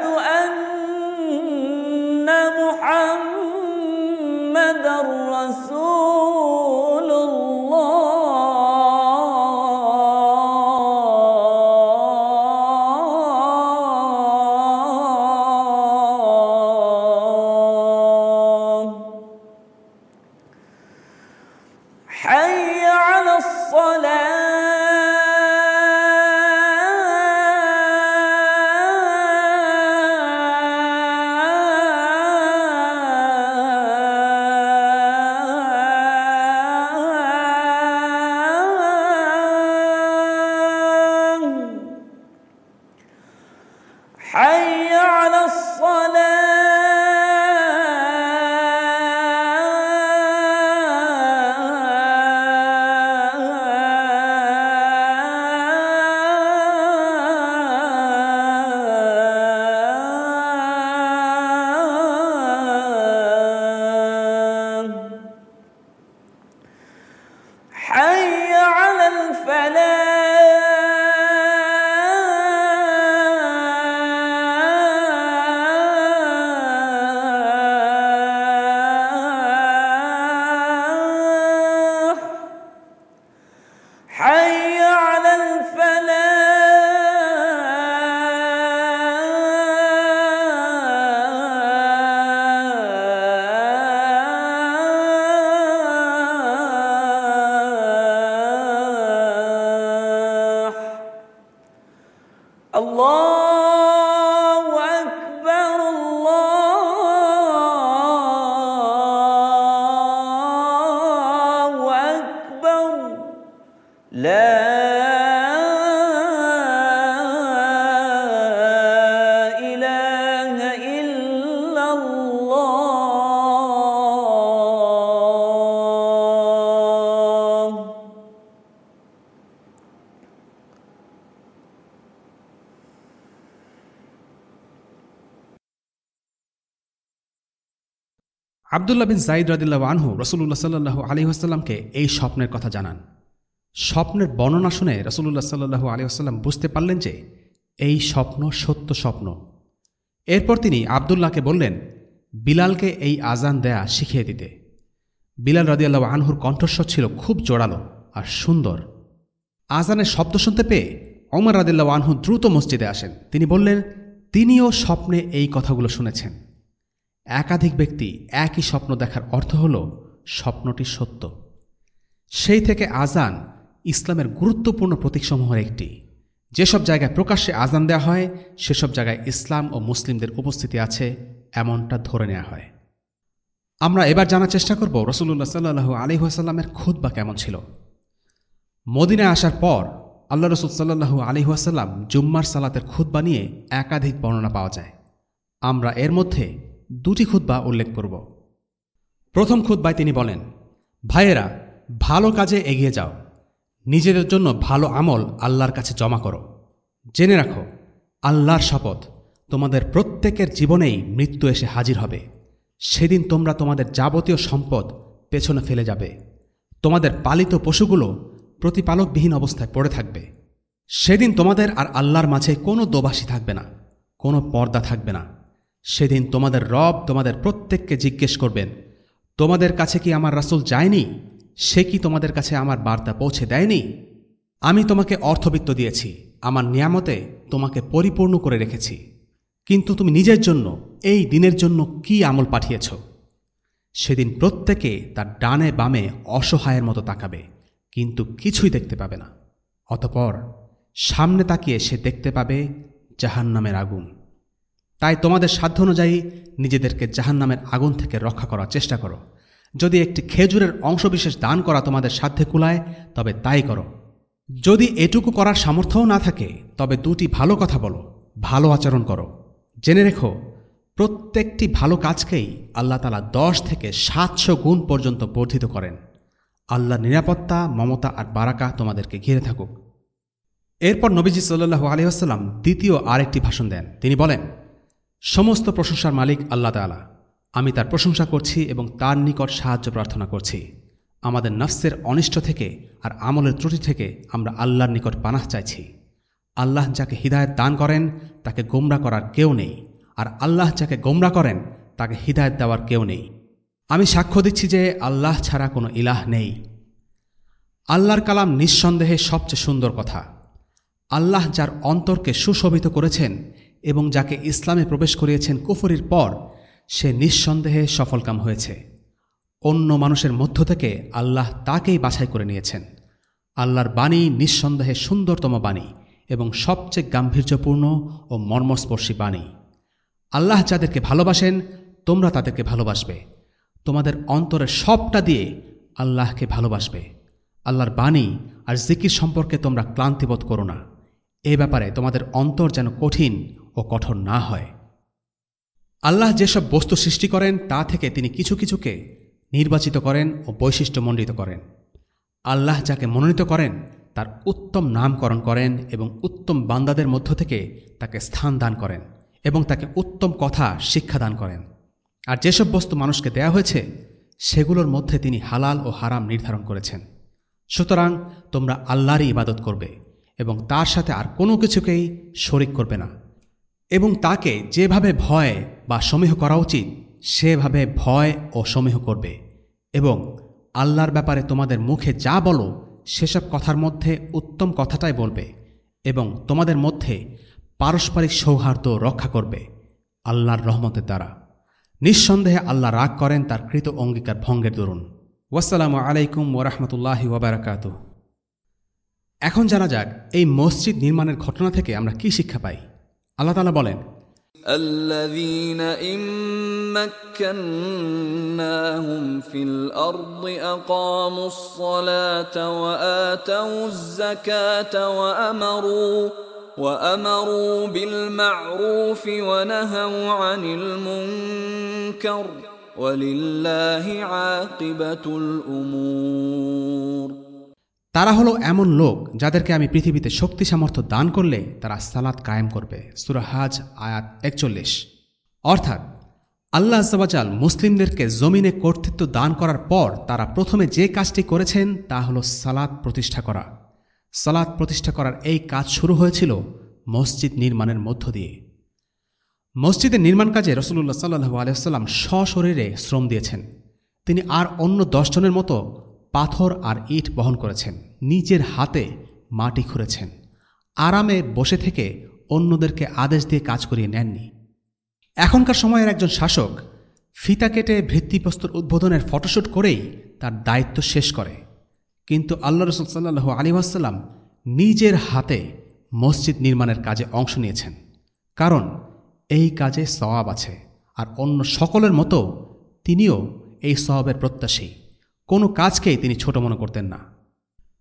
أن محمد رسول الله حي على الصلاة حي على الصلاة حي على الفلاح حي على الفلاح الله أكبر الله أكبر لا إله إلا الله আবদুল্লাহ বিন যায়েদ রাদিয়াল্লাহু আনহু রাসূলুল্লাহ সাল্লাল্লাহু আলাইহি ওয়াসাল্লামকে এই স্বপ্নের কথা জানান। স্বপ্নের বর্ণনা শুনে রাসূলুল্লাহ সাল্লাল্লাহু আলাইহি ওয়াসাল্লাম বুঝতে পারলেন যে এই স্বপ্ন সত্য স্বপ্ন। এরপর তিনি আবদুল্লাহকে বললেন, বিলালকে এই আজান দেয়া শিখিয়ে দিতে। বিলাল রাদিয়াল্লাহু আনহুর কণ্ঠস্বর ছিল খুব জোরালো আর সুন্দর। আজানের শব্দ শুনতে পেয়ে ওমর রাদিয়াল্লাহু আনহু দ্রুত মসজিদে আসেন। তিনি বললেন, তিনিও স্বপ্নে এই কথাগুলো শুনেছেন। একাধিক ব্যক্তি একই স্বপ্ন দেখার অর্থ হল স্বপ্নটি সত্য। সেই থেকে আজান ইসলামের গুরুত্বপূর্ণ প্রতীকসমূহের একটি। যেসব জায়গায় প্রকাশ্যে আজান দেওয়া হয় সেসব জায়গায় ইসলাম ও মুসলিমদের উপস্থিতি আছে এমনটা ধরে নেওয়া হয়। আমরা এবার জানার চেষ্টা করব রাসূলুল্লাহ সাল্লাল্লাহু আলাইহি ওয়াসাল্লামের খুতবা কেমন ছিল। মদিনায় আসার পর আল্লাহ রসুল সাল্লাল্লাহু আলাইহি ওয়াসাল্লাম জুম্মার সালাতের খুতবা নিয়ে একাধিক বর্ণনা পাওয়া যায়। আমরা এর মধ্যে দুটি খুতবা উল্লেখ করব। প্রথম খুতবায় তিনি বলেন, ভাইয়েরা, ভালো কাজে এগিয়ে যাও, নিজেদের জন্য ভালো আমল আল্লাহর কাছে জমা করো। জেনে রাখো, আল্লাহর শপথ, তোমাদের প্রত্যেকের জীবনেই মৃত্যু এসে হাজির হবে। সেদিন তোমরা তোমাদের যাবতীয় সম্পদ পেছনে ফেলে যাবে। তোমাদের পালিত পশুগুলো প্রতিপালকবিহীন অবস্থায় পড়ে থাকবে। সেদিন তোমাদের আর আল্লাহর মাঝে কোনো দোভাষী থাকবে না, কোনো পর্দা থাকবে না। সেদিন তোমাদের রব তোমাদের প্রত্যেককে জিজ্ঞেস করবেন, তোমাদের কাছে কি আমার রাসূল যায়নি? সে কি তোমাদের কাছে আমার বার্তা পৌঁছে দেয়নি? আমি তোমাকে অর্থবিত্ত দিয়েছি, আমার নিয়ামতে তোমাকে পরিপূর্ণ করে রেখেছি, কিন্তু তুমি নিজের জন্য এই দিনের জন্য কি আমল পাঠিয়েছ? সেদিন প্রত্যেকে তার ডানে বামে অসহায়ের মতো তাকাবে, কিন্তু কিছুই দেখতে পাবে না। অতঃপর সামনে তাকিয়ে সে দেখতে পাবে জাহান্নামের আগুন। তাই তোমাদের সাধ্য অনুযায়ী নিজেদেরকে জাহান্নামের আগুন থেকে রক্ষা করার চেষ্টা করো। যদি একটি খেজুরের অংশবিশেষ দান করা তোমাদের সাধ্যে কুলায়, তবে তাই করো। যদি এটুকু করার সামর্থ্যও না থাকে, তবে দুটি ভালো কথা বলো, ভালো আচরণ করো। জেনে রেখো, প্রত্যেকটি ভালো কাজকেই আল্লাহ তাআলা 10 থেকে 700 গুণ পর্যন্ত বর্ধিত করেন। আল্লাহর নিরাপত্তা, মমতা আর বারাকা তোমাদেরকে ঘিরে থাকুক। এরপর নবীজি সাল্লাল্লাহু আলাইহি ওয়াসাল্লাম দ্বিতীয় আরেকটি ভাষণ দেন। তিনি বলেন, সমস্ত প্রশংসার মালিক আল্লাহ তাআলা। আমি তার প্রশংসা করছি এবং তার নিকট সাহায্য প্রার্থনা করছি। আমাদের নফসের অনিষ্ট থেকে আর আমলের ত্রুটি থেকে আমরা আল্লাহর নিকট পানাহ চাইছি। আল্লাহ যাকে হিদায়াত দান করেন তাকে গোমরা করার কেউ নেই, আর আল্লাহ যাকে গোমরা করেন তাকে হিদায়াত দেওয়ার কেউ নেই। আমি সাক্ষ্য দিচ্ছি যে আল্লাহ ছাড়া কোনো ইলাহ নেই। আল্লাহর কালাম নিঃসন্দেহে সবচেয়ে সুন্দর কথা। আল্লাহ যার অন্তরকে সুশোভিত করেছেন এবং যাকে ইসলামে প্রবেশ করিয়েছেন কুফরির পর, সে নিঃসন্দেহে সফলকাম হয়েছে। অন্য মানুষের মধ্য থেকে আল্লাহ তাকেই বাছাই করে নিয়েছেন। আল্লাহর বাণী নিঃসন্দেহে সুন্দরতম বাণী এবং সবচেয়ে গাম্ভীর্যপূর্ণ ও মর্মস্পর্শী বাণী। আল্লাহ যাদেরকে ভালোবাসেন তোমরা তাদেরকে ভালোবাসবে। তোমাদের অন্তরের সবটা দিয়ে আল্লাহকে ভালোবাসবে। আল্লাহর বাণী আর জিকির সম্পর্কে তোমরা ক্লান্তিবোধ করো না। এ ব্যাপারে তোমাদের অন্তর যেন কঠিন ও কঠোর না হয়। আল্লাহ যেসব বস্তু সৃষ্টি করেন তা থেকে তিনি কিছু কিছুকে নির্বাচিত করেন ও বৈশিষ্ট্যমণ্ডিত করেন। আল্লাহ যাকে মনোনীত করেন তার উত্তম নামকরণ করেন এবং উত্তম বান্দাদের মধ্য থেকে তাকে স্থান দান করেন এবং তাকে উত্তম কথা শিক্ষাদান করেন। আর যেসব বস্তু মানুষকে দেয়া হয়েছে সেগুলোর মধ্যে তিনি হালাল ও হারাম নির্ধারণ করেছেন। সুতরাং তোমরা আল্লাহরই ইবাদত করবে এবং তার সাথে আর কোনো কিছুকেই শরিক করবে না, এবং তাকে যেভাবে ভয় বা সমীহ করা উচিত সেভাবে ভয় ও সমীহ করবে। এবং আল্লাহর ব্যাপারে তোমাদের মুখে যা বলো সেসব কথার মধ্যে উত্তম কথাটাই বলবে এবং তোমাদের মধ্যে পারস্পরিক সৌহার্দ্য রক্ষা করবে আল্লাহর রহমতের দ্বারা। নিঃসন্দেহে আল্লাহ রাগ করেন তার কৃত অঙ্গীকার ভঙ্গের দরুন। ওয়াসসালামু আলাইকুম ওয়া রাহমাতুল্লাহি ওয়া বারাকাতুহু। এখন জানা যাক এই মসজিদ নির্মাণের ঘটনা থেকে আমরা কি শিক্ষা পাই। আল্লাহ তাআলা বলেন, الذين إن مكناهم في الأرض أقاموا الصلاة وآتوا الزكاة وأمروا بالمعروف ونهوا عن المنكر ولله عاقبة الأمور। তারা হলো এমন লোক যাদেরকে আমি পৃথিবীতে শক্তি সামর্থ্য দান করলে তারা সালাত কায়েম করবে। সূরা হাজ আয়াত 41। অর্থাৎ আল্লাহ আযজা ওয়া জাল মুসলিমদেরকে জমিনে কর্তৃত্ব দান করার পর তারা প্রথমে যে কাজটি করেছেন তা হলো সালাত প্রতিষ্ঠা করা। সালাত প্রতিষ্ঠা করার এই কাজ শুরু হয়েছিল মসজিদ নির্মাণের মধ্য দিয়ে। মসজিদের নির্মাণ কাজে রাসূলুল্লাহ সাল্লাল্লাহু আলাইহি ওয়াসাল্লাম সশরীরে শ্রম দিয়েছেন। তিনি আর অন্য 10 জনের মতো পাথর আর ইট বহন করেছেন, নিজের হাতে মাটি খুঁড়েছেন, আরামে বসে থেকে অন্যদেরকে আদেশ দিয়ে কাজ করিয়ে নেননি। এখনকার সময়ের একজন শাসক ফিতা কেটে ভিত্তিপ্রস্তর উদ্বোধনের ফটোশ্যুট করেই তার দায়িত্ব শেষ করে, কিন্তু আল্লাহ রাসূল সাল্লাল্লাহু আলাইহি ওয়াসাল্লাম নিজের হাতে মসজিদ নির্মাণের কাজে অংশ নিয়েছেন, কারণ এই কাজে সওয়াব আছে, আর অন্য সকলের মতো তিনিও এই সওয়াবের প্রত্যাশী। কোনো কাজকেই তিনি ছোট মনে করতেন না।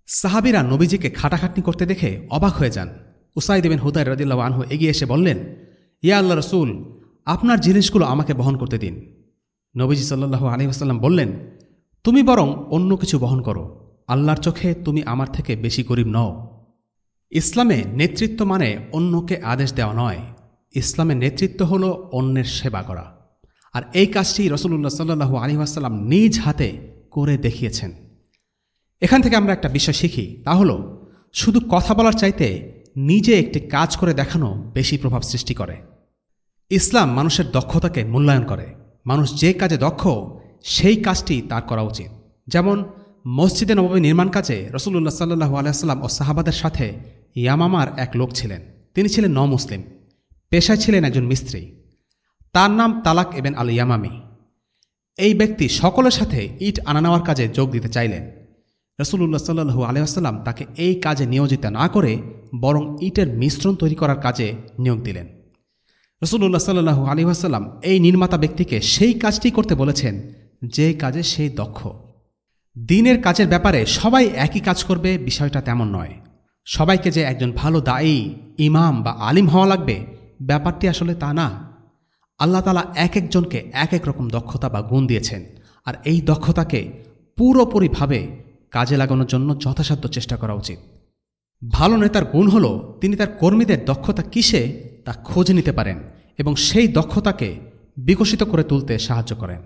সাহাবীরা নবীজিকে খাটাখাটনি করতে দেখে অবাক হয়ে যান। উসাইদ বিন হুদায়র রাদিয়াল্লাহু আনহু এগিয়ে এসে বললেন, ইয়া আল্লাহ রাসূল, আপনার জিনিসগুলো আমাকে বহন করতে দিন। নবীজি সাল্লাল্লাহু আলাইহি ওয়াসাল্লাম বললেন, তুমি বরং অন্য কিছু বহন করো, আল্লাহর চোখে তুমি আমার থেকে বেশি গরীব নও। ইসলামে নেতৃত্ব মানে অন্যকে আদেশ দেওয়া নয়, ইসলামের নেতৃত্ব হল অন্যের সেবা করা। আর এই কাজটি রাসূলুল্লাহ সাল্লাল্লাহু আলাইহি ওয়াসাল্লাম নিজ হাতে করে দেখিয়েছেন। এখান থেকে আমরা একটা বিষয় শিখি, তা হল শুধু কথা বলার চাইতে নিজে একটি কাজ করে দেখানো বেশি প্রভাব সৃষ্টি করে। ইসলাম মানুষের দক্ষতাকে মূল্যায়ন করে। মানুষ যে কাজে দক্ষ সেই কাজটি তার করা উচিত। যেমন মসজিদে নববী নির্মাণ কাজে রাসূলুল্লাহ সাল্লাল্লাহু আলাইহি ওয়াসাল্লাম ও সাহাবাদের সাথে ইয়ামামার এক লোক ছিলেন। তিনি ছিলেন নমুসলিম, পেশায় ছিলেন একজন মিস্ত্রি। তার নাম তালাক ইবনে আল ইয়ামামি। এই ব্যক্তি সকলের সাথে ইট আনা নেওয়ার কাজে যোগ দিতে চাইলেন। রাসূলুল্লাহ সাল্লাল্লাহু আলাইহি ওয়াসাল্লাম তাকে এই কাজে নিয়োজিত না করে বরং ইটের মিশ্রণ তৈরি করার কাজে নিয়োগ দিলেন। রাসূলুল্লাহ সাল্লাল্লাহু আলাইহি ওয়াসাল্লাম এই নির্মাতা ব্যক্তিকে সেই কাজটি করতে বলেছেন যে কাজে সেই দক্ষ। দ্বীনের কাজের ব্যাপারে সবাই একই কাজ করবে বিষয়টা তেমন নয়। সবাইকে যে একজন ভালো দায়ী, ইমাম বা আলিম হওয়া লাগবে ব্যাপারটি আসলে তা না। আল্লাহ তাআলা এক একজনকে এক এক রকম দক্ষতা বা গুণ দিয়েছেন, আর এই দক্ষতাকে পুরোপুরিভাবে কাজে লাগানোর জন্য যথাসাধ্য চেষ্টা করা উচিত। ভালো নেতার গুণ হল তিনি তার কর্মীদের দক্ষতা কিসে তা খোঁজ নিতে পারেন এবং সেই দক্ষতাকে বিকশিত করে তুলতে সাহায্য করেন।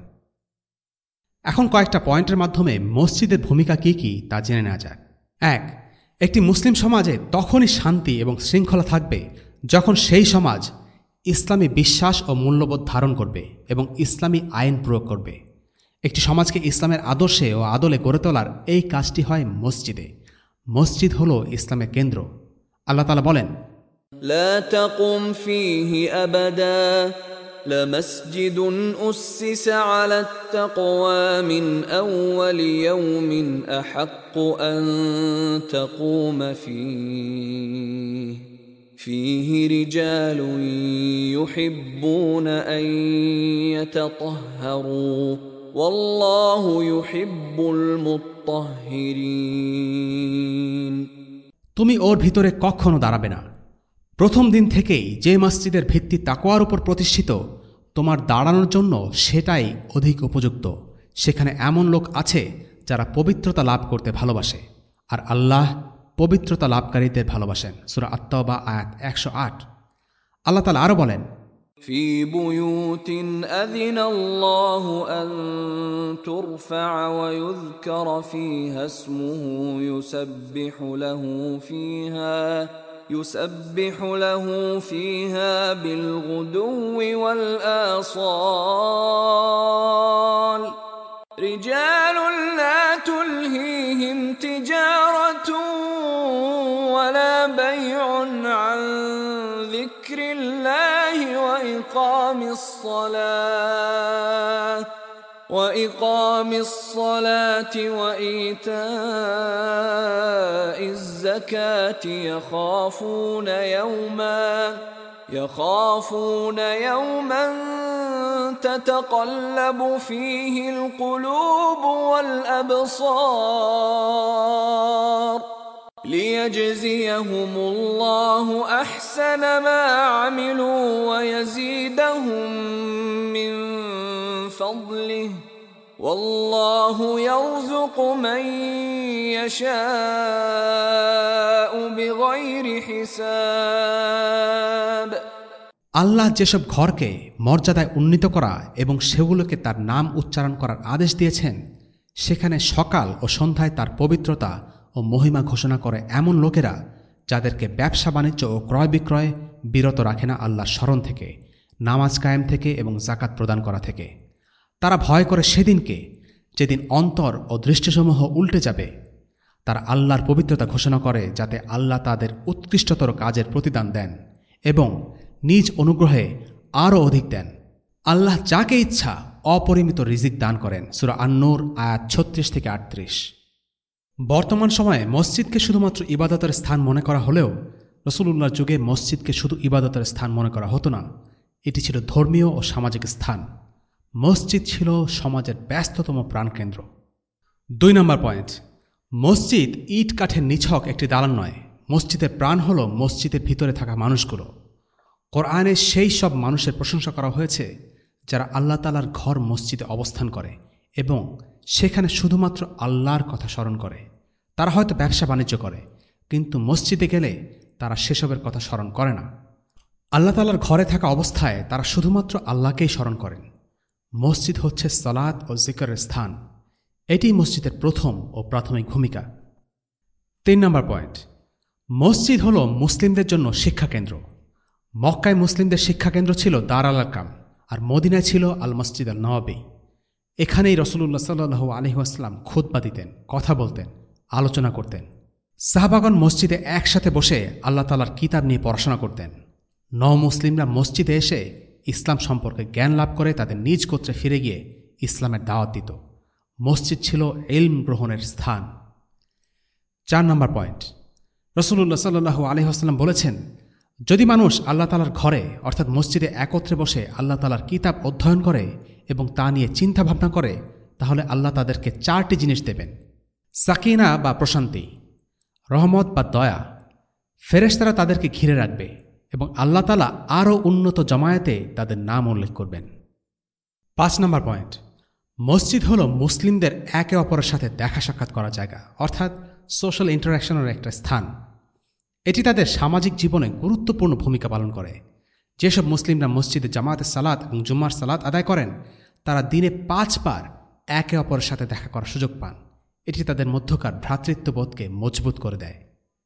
এখন কয়েকটা পয়েন্টের মাধ্যমে মসজিদের ভূমিকা কী কী তা জেনে নেওয়া যাক। 1. একটি মুসলিম সমাজে তখনই শান্তি এবং শৃঙ্খলা থাকবে যখন সেই সমাজ ইসলামী বিশ্বাস ও মূল্যবোধ ধারণ করবে এবং ইসলামী আইন প্রয়োগ করবে। একটি সমাজকে ইসলামের আদর্শে ও আদলে গড়ে তোলার এই কাজটি হয় মসজিদে। মসজিদ হল ইসলামের কেন্দ্র। আল্লাহ তাআলা বলেন, لا تقم فيه أبدا لمسجد أسس على التقوى من أول يوم أحق أن تقوم فيه رجال يحبون أن يتطهروا والله يحب المطهرين। তুমি ওর ভিতরে কখনো দাঁড়াবে না। প্রথম দিন থেকেই যে মসজিদের ভিত্তি তাকওয়ার উপর প্রতিষ্ঠিত, তোমার দাঁড়ানোর জন্য সেটাই অধিক উপযুক্ত। সেখানে এমন লোক আছে যারা পবিত্রতা লাভ করতে ভালোবাসে, আর আল্লাহ পবিত্রতা লাভকারীদের ভালোবাসেন। সূরা আত-তাওবা আয়াত 108। আল্লাহ তাআলা আরো বলেন, في بيوت أذن الله أن ترفع ويذكر فيها اسمه يسبح له فيها بالغدو والآصال رجال لا تلهيهم تجارة ولا بيع عن ذكر الله وإقام الصلاة وإيتاء الزكاة يخافون يوما تتقلب فيه القلوب والأبصار ليجزيهم الله أحسن ما عملوا ويزيدهم من فضله والله يرزق من يشاء بغير حساب। আল্লাহ যেসব ঘরকে মর্যাদায় উন্নীত করা এবং সেগুলোকে তার নাম উচ্চারণ করার আদেশ দিয়েছেন, সেখানে সকাল ও সন্ধ্যায় তার পবিত্রতা ও মহিমা ঘোষণা করে এমন লোকেরা যাদেরকে ব্যবসা বাণিজ্য ও ক্রয় বিক্রয় বিরত রাখে না আল্লাহর স্মরণ থেকে, নামাজ কায়েম থেকে এবং জাকাত প্রদান করা থেকে। তারা ভয় করে সেদিনকে যেদিন অন্তর ও দৃষ্টিসমূহ উল্টে যাবে। তারা আল্লাহর পবিত্রতা ঘোষণা করে যাতে আল্লাহ তাদের উৎকৃষ্টতর কাজের প্রতিদান দেন এবং নিজ অনুগ্রহে আরও অধিক দেন। আল্লাহ যাকে ইচ্ছা অপরিমিত রিজিক দান করেন। সূরা আন-নূর আয়াত 36 থেকে 38। বর্তমান সময়ে মসজিদকে শুধুমাত্র ইবাদতের স্থান মনে করা হলেও রাসূলুল্লাহর যুগে মসজিদকে শুধু ইবাদতের স্থান মনে করা হতো না, এটি ছিল ধর্মীয় ও সামাজিক স্থান। মসজিদ ছিল সমাজের ব্যস্ততম প্রাণকেন্দ্র। 2 নম্বর পয়েন্ট, মসজিদ ইট কাঠের নিছক একটি দালান নয়, মসজিদের প্রাণ হল মসজিদের ভিতরে থাকা মানুষগুলো। কোরআনে সেই সব মানুষের প্রশংসা করা হয়েছে যারা আল্লাহ তাআলার ঘর মসজিদে অবস্থান করে এবং সেখানে শুধুমাত্র আল্লাহর কথা স্মরণ করে। তারা হয়তো ব্যবসা বাণিজ্য করে, কিন্তু মসজিদে গেলে তারা সেসবের কথা স্মরণ করে না। আল্লাহ তাআলার ঘরে থাকা অবস্থায় তারা শুধুমাত্র আল্লাহকেই স্মরণ করেন। মসজিদ হচ্ছে সালাত ও জিকরের স্থান। এটি মসজিদের প্রথম ও প্রাথমিক ভূমিকা। 3 নম্বর পয়েন্ট, মসজিদ হল মুসলিমদের জন্য শিক্ষাকেন্দ্র। মক্কায় মুসলিমদের শিক্ষাকেন্দ্র ছিল দার আল আরকাম, আর মদিনায় ছিল আল মসজিদ আল নববী। এখানেই রাসূলুল্লাহ সাল্লাল্লাহু আলাইহি ওয়াসাল্লাম খুতবা দিতেন, কথা বলতেন, আলোচনা করতেন। সাহাবাগণ মসজিদে একসাথে বসে আল্লাহ তাআলার কিতাব নিয়ে পড়াশোনা করতেন। মুসলিমরা মসজিদে এসে ইসলাম সম্পর্কে জ্ঞান লাভ করে তাদের নিজ গোত্রে ফিরে গিয়ে ইসলামের দাওয়াত দিত। মসজিদ ছিল ইলম গ্রহণের স্থান। 4 নম্বর পয়েন্ট, রাসূলুল্লাহ সাল্লাল্লাহু আলাইহি ওয়াসাল্লাম বলেছেন, যদি মানুষ আল্লাহ তাআলার ঘরে অর্থাৎ মসজিদে একত্রে বসে আল্লাহ তাআলার কিতাব অধ্যয়ন করে এবং তা নিয়ে চিন্তা ভাবনা করে, তাহলে আল্লাহ তাদেরকে 4টি জিনিস দেবেন: সাকিনা বা প্রশান্তি, রহমত বা দয়া, ফেরেশতারা তাদেরকে ঘিরে রাখবে এবং আল্লাহ তাআলা আরও উন্নত জামায়াতে তাদের নাম উল্লেখ করবেন। 5 নম্বর পয়েন্ট, মসজিদ হল মুসলিমদের একে অপরের সাথে দেখা সাক্ষাৎ করার জায়গা, অর্থাৎ সোশ্যাল ইন্টারাকশনের একটা স্থান। এটি তাদের সামাজিক জীবনে গুরুত্বপূর্ণ ভূমিকা পালন করে। যেসব মুসলিমরা মসজিদে জামাতের সালাত এবং জুম্মার সালাত আদায় করেন, তারা দিনে 5 বার একে অপরের সাথে দেখা করার সুযোগ পান। এটি তাদের মধ্যকার ভ্রাতৃত্ববোধকে মজবুত করে দেয়।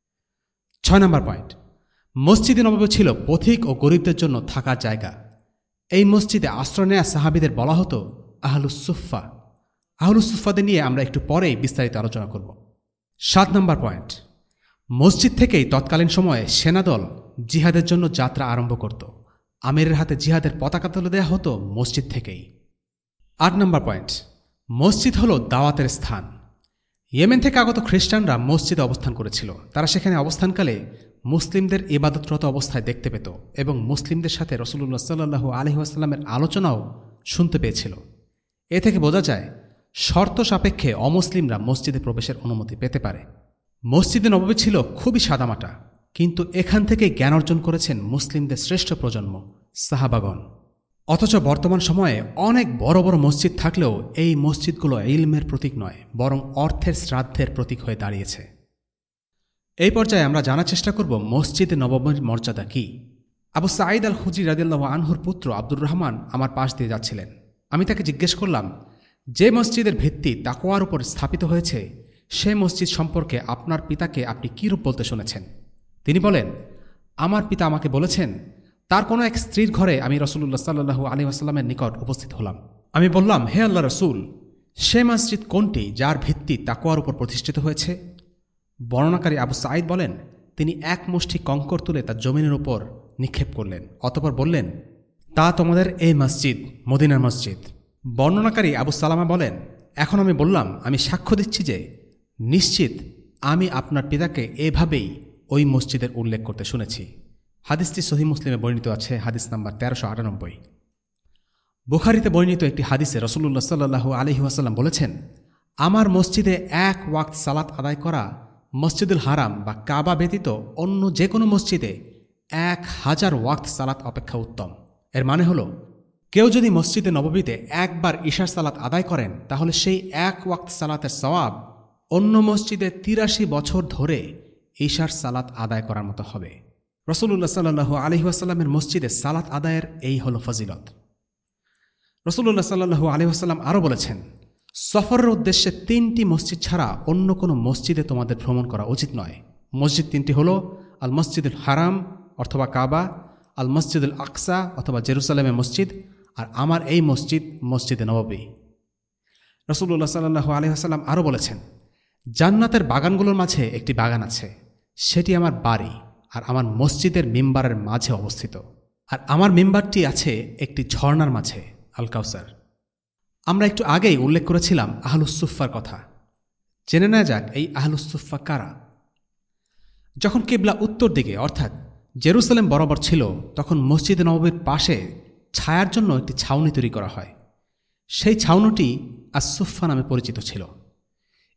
6 নম্বর পয়েন্ট, মসজিদে নববী ছিল পথিক ও গরিবদের জন্য থাকার জায়গা। এই মসজিদে আশ্রয় নেয়া সাহাবীদের বলা হতো আহলুস সুফফা। আহলুস সুফফাদের নিয়ে আমরা একটু পরেই বিস্তারিত আলোচনা করব। 7 নম্বর পয়েন্ট, মসজিদ থেকেই তৎকালীন সময়ে সেনাদল জিহাদের জন্য যাত্রা আরম্ভ করত। আমিরের হাতে জিহাদের পতাকা তুলে দেওয়া হতো মসজিদ থেকেই। 8 নম্বর পয়েন্ট, মসজিদ হল দাওয়াতের স্থান। ইয়েমেন থেকে আগত খ্রিস্টানরা মসজিদে অবস্থান করেছিল। তারা সেখানে অবস্থানকালে মুসলিমদের ইবাদতরত অবস্থায় দেখতে পেত এবং মুসলিমদের সাথে রাসূলুল্লাহ সাল্লাল্লাহু আলাইহি ওয়াসাল্লামের আলোচনাও শুনতে পেয়েছিল। এ থেকে বোঝা যায় শর্ত সাপেক্ষে অমুসলিমরা মসজিদে প্রবেশের অনুমতি পেতে পারে। মসজিদে নববী ছিল খুবই সাদামাটা, কিন্তু এখান থেকে জ্ঞান অর্জন করেছেন মুসলিমদের শ্রেষ্ঠ প্রজন্ম সাহাবাগণ। অথচ বর্তমান সময়ে অনেক বড় বড় মসজিদ থাকলেও এই মসজিদগুলো ইলমের প্রতীক নয়, বরং অর্থের শ্রাদ্ধের প্রতীক হয়ে দাঁড়িয়েছে। এই পর্যায়ে আমরা জানার চেষ্টা করব মসজিদে নববীর মর্যাদা কি। আবু সাঈদ আল খুদরি রাদিয়াল্লাহু আনহুর পুত্র আব্দুর রহমান আমার পাশ দিয়ে যাচ্ছিলেন। আমি তাকে জিজ্ঞেস করলাম, যে মসজিদের ভিত্তি তাকওয়ার উপর স্থাপিত হয়েছে, সে মসজিদ সম্পর্কে আপনার পিতাকে আপনি কীরূপ বলতে শুনেছেন? তিনি বলেন, আমার পিতা আমাকে বলেছেন, তার কোনো এক স্ত্রীর ঘরে আমি রাসূলুল্লাহ সাল্লাল্লাহু আলাইহি ওয়াসাল্লামের নিকট উপস্থিত হলাম। আমি বললাম, হে আল্লাহ রাসূল, সে মসজিদ কোনটি যার ভিত্তি তাকওয়ার উপর প্রতিষ্ঠিত হয়েছে? বর্ণনাকারী আবু সাঈদ বলেন, তিনি এক মুষ্টি কঙ্কর তুলে তার জমিনের উপর নিক্ষেপ করলেন, অতঃপর বললেন, তা তোমাদের এই মসজিদ, মদিনার মসজিদ। বর্ণনাকারী আবু সালামা বলেন, এখন আমি বললাম, আমি সাক্ষ্য দিচ্ছি যে নিশ্চিত আমি আপনার পিতাকে এভাবেই ওই মসজিদের উল্লেখ করতে শুনেছি। হাদিসটি সহিহ মুসলিমে বর্ণিত আছে, হাদিস নাম্বার 1398। বুখারীতে বর্ণিত একটি হাদিসে রাসূলুল্লাহ সাল্লাল্লাহু আলাইহি ওয়াসাল্লাম বলেছেন, আমার মসজিদে 1 ওয়াক্ত সালাত আদায় করা মসজিদুল হারাম বা কাবা ব্যতীত অন্য যে কোনো মসজিদে 1000 ওয়াক্ত সালাত অপেক্ষা উত্তম। এর মানে হল, কেউ যদি মসজিদে নববীতে একবার ইশার সালাত আদায় করেন, তাহলে সেই 1 ওয়াক্ত সালাতের সওয়াব অন্য মসজিদে 83 বছর ধরে ইশার সালাত আদায় করার মতো হবে। রাসূলুল্লাহ সাল্লাল্লাহু আলাইহি ওয়াসাল্লামের মসজিদে সালাত আদায়ের এই হল ফজিলত। রাসূলুল্লাহ সাল্লাল্লাহু আলাইহি ওয়াসাল্লাম আরও বলেছেন, সফরের উদ্দেশ্যে 3টি মসজিদ ছাড়া অন্য কোনো মসজিদে তোমাদের ভ্রমণ করা উচিত নয়। মসজিদ 3টি হল আল মসজিদুল হারাম অথবা কাবা, আল মসজিদুল আকসা অথবা জেরুসালেমের মসজিদ, আর আমার এই মসজিদ, মসজিদে নববী। রাসূলুল্লাহ সাল্লাল্লাহু আলাইহি ওয়াসাল্লাম আরও বলেছেন, জান্নাতের বাগানগুলোর মাঝে একটি বাগান আছে, সেটি আমার বাড়ি আর আমার মসজিদের মিম্বারের মাঝে অবস্থিত, আর আমার মিম্বারটি আছে একটি ঝর্ণার মাঝে, আল কাউসার। আমরা একটু আগেই উল্লেখ করেছিলাম আহলুস সুফফার কথা। জেনে নেওয়া যাক এই আহলুস সুফফা কারা। যখন কিবলা উত্তর দিকে অর্থাৎ জেরুসালেম বরাবর ছিল, তখন মসজিদে নববীর পাশে ছায়ার জন্য একটি ছাউনি তৈরি করা হয়। সেই ছাউনিটি আস সুফফা নামে পরিচিত ছিল।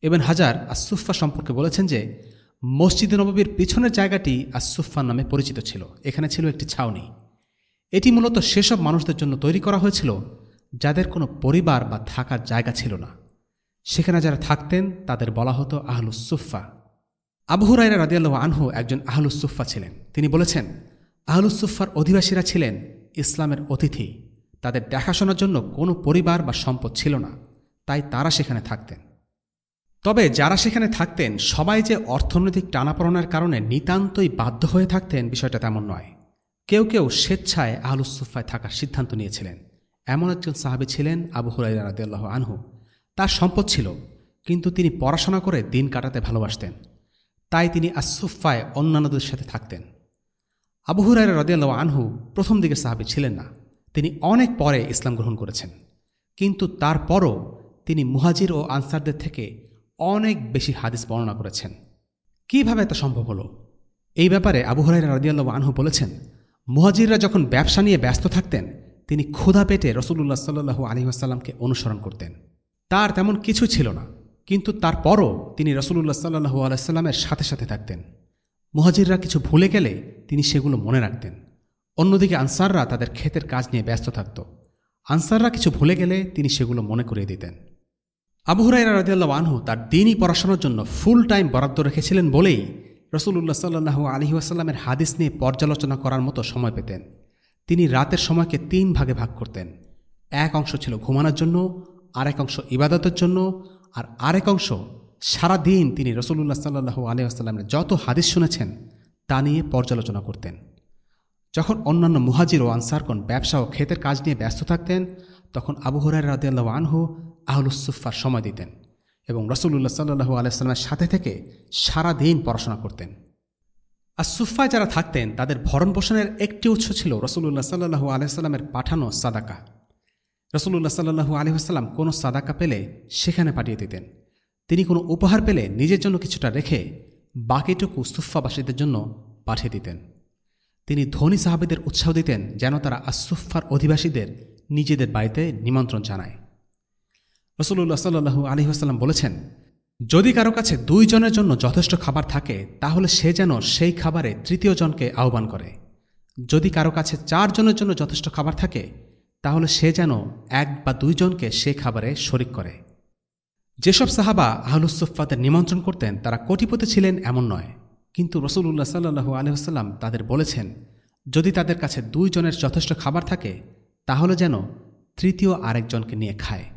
ইবন হাজার আস-সুফফা সম্পর্কে বলেছেন যে মসজিদে নববীর পিছনের জায়গাটি আস-সুফফা নামে পরিচিত ছিল। এখানে ছিল একটি ছাউনি। এটি মূলত সেসব মানুষদের জন্য তৈরি করা হয়েছিল যাদের কোনো পরিবার বা থাকার জায়গা ছিল না। সেখানে যারা থাকতেন তাদের বলা হতো আহলুস সুফফা। আবু হুরায়রা রাদিয়াল্লাহু আনহু একজন আহলুস সুফফা ছিলেন। তিনি বলেছেন, আহলুস সুফফার অধিবাসীরা ছিলেন ইসলামের অতিথি। তাদের দেখাশোনার জন্য কোনো পরিবার বা সম্পদ ছিল না, তাই তারা সেখানে থাকতেন। তবে যারা সেখানে থাকতেন সবাই যে অর্থনৈতিক টানাপোড়েনের কারণে নিতান্তই বাধ্য হয়ে থাকতেন বিষয়টা তেমন নয়। কেউ কেউ স্বেচ্ছায় আহলুস সুফফায় থাকার সিদ্ধান্ত নিয়েছিলেন। এমন একজন সাহাবী ছিলেন আবু হুরায়রা রাদিয়াল্লাহু আনহু। তার সম্পদ ছিল, কিন্তু তিনি পড়াশোনা করে দিন কাটাতে ভালোবাসতেন, তাই তিনি আস-সুফফায় অন্যান্যদের সাথে থাকতেন। আবু হুরায়রা রাদিয়াল্লাহু আনহু প্রথম দিকের সাহাবী ছিলেন না, তিনি অনেক পরে ইসলাম গ্রহণ করেছেন। কিন্তু তারপরও তিনি মুহাজির ও আনসারদের থেকে অনেক বেশি হাদিস বর্ণনা করেছেন। কিভাবে তা সম্ভব হলো? এই ব্যাপারে আবু হুরায়রা রাদিয়াল্লাহু আনহু বলেছেন, মুহাজিররা যখন ব্যবসা নিয়ে ব্যস্ত থাকতেন তিনি ক্ষুধা পেটে রাসূলুল্লাহ সাল্লাল্লাহু আলাইহি ওয়াসাল্লামকে অনুসরণ করতেন। তার তেমন কিছু ছিল না, কিন্তু তারপরও তিনি রাসূলুল্লাহ সাল্লাল্লাহু আলাইহি ওয়াসাল্লামের সাথে সাথে থাকতেন। মুহাজিররা কিছু ভুলে গেলে তিনি সেগুলো মনে রাখতেন। অন্যদিকে আনসাররা তাদের ক্ষেতের কাজ নিয়ে ব্যস্ত থাকত। আনসাররা কিছু ভুলে গেলে তিনি সেগুলো মনে করিয়ে দিতেন। আবু হুরায়রা রাদিয়াল্লাহু আনহু তার দ্বীনি পড়াশোনার জন্য ফুল টাইম বরাদ্দ রেখেছিলেন বলেই রাসূলুল্লাহ সাল্লাল্লাহু আলাইহি ওয়াসাল্লামের হাদিস নিয়ে পর্যালোচনা করার মতো সময় পেতেন। তিনি রাতের সময়কে 3 ভাগে ভাগ করতেন। এক অংশ ছিল ঘুমানোর জন্য, আরেক অংশ ইবাদতের জন্য, আর আরেক অংশ সারা দিন তিনি রাসূলুল্লাহ সাল্লাল্লাহু আলাইহি ওয়াসাল্লামের যত হাদিস শুনেছেন তা নিয়ে পর্যালোচনা করতেন। যখন অন্যান্য মুহাজির ও আনসারগণ ব্যবসা ও ক্ষেতের কাজ নিয়ে ব্যস্ত থাকতেন তখন আবু হুরায়রা রাদিয়াল্লাহু আনহু আহলুস সুফফার সময় দিতেন এবং রাসূলুল্লাহ সাল্লাল্লাহু আলাইহি ওয়াসাল্লামের সাথে থেকে সারা দিন পড়াশোনা করতেন। আস-সুফফায় যারা থাকতেন তাদের ভরণ পোষণের একটি উৎস ছিল রাসূলুল্লাহ সাল্লাল্লাহু আলাইহি ওয়াসাল্লামের পাঠানো সাদাকা। রাসূলুল্লাহ সাল্লাল্লাহু আলাইহি ওয়াসাল্লাম কোনো সাদাকা পেলে সেখানে পাঠিয়ে দিতেন। তিনি কোনো উপহার পেলে নিজের জন্য কিছুটা রেখে বাকিটুকু সুফফাবাসীদের জন্য পাঠিয়ে দিতেন। তিনি ধনী সাহাবীদের উৎসাহ দিতেন যেন তারা আস-সুফফার অধিবাসীদের নিজেদের বাড়িতে নিমন্ত্রণ জানায়। রাসূলুল্লাহ সাল্লাল্লাহু আলাইহি ওয়াসাল্লাম বলেছেন, যদি কারো কাছে 2 জনের জন্য যথেষ্ট খাবার থাকে তাহলে সে যেন সেই খাবারে 3য় জনকে আহ্বান করে। যদি কারো কাছে 4 জনের জন্য যথেষ্ট খাবার থাকে তাহলে সে যেন 1 বা 2 জনকে সে খাবারে শরিক করে। যেসব সাহাবা আহলুস সুফফাদের নিমন্ত্রণ করতেন তারা কোটিপতি ছিলেন এমন নয়, কিন্তু রাসূলুল্লাহ সাল্লাল্লাহু আলাইহি ওয়াসাল্লাম তাদের বলেছেন যদি তাদের কাছে 2 জনের যথেষ্ট খাবার থাকে তাহলে যেন 3য় আরেকজনকে নিয়ে খায়।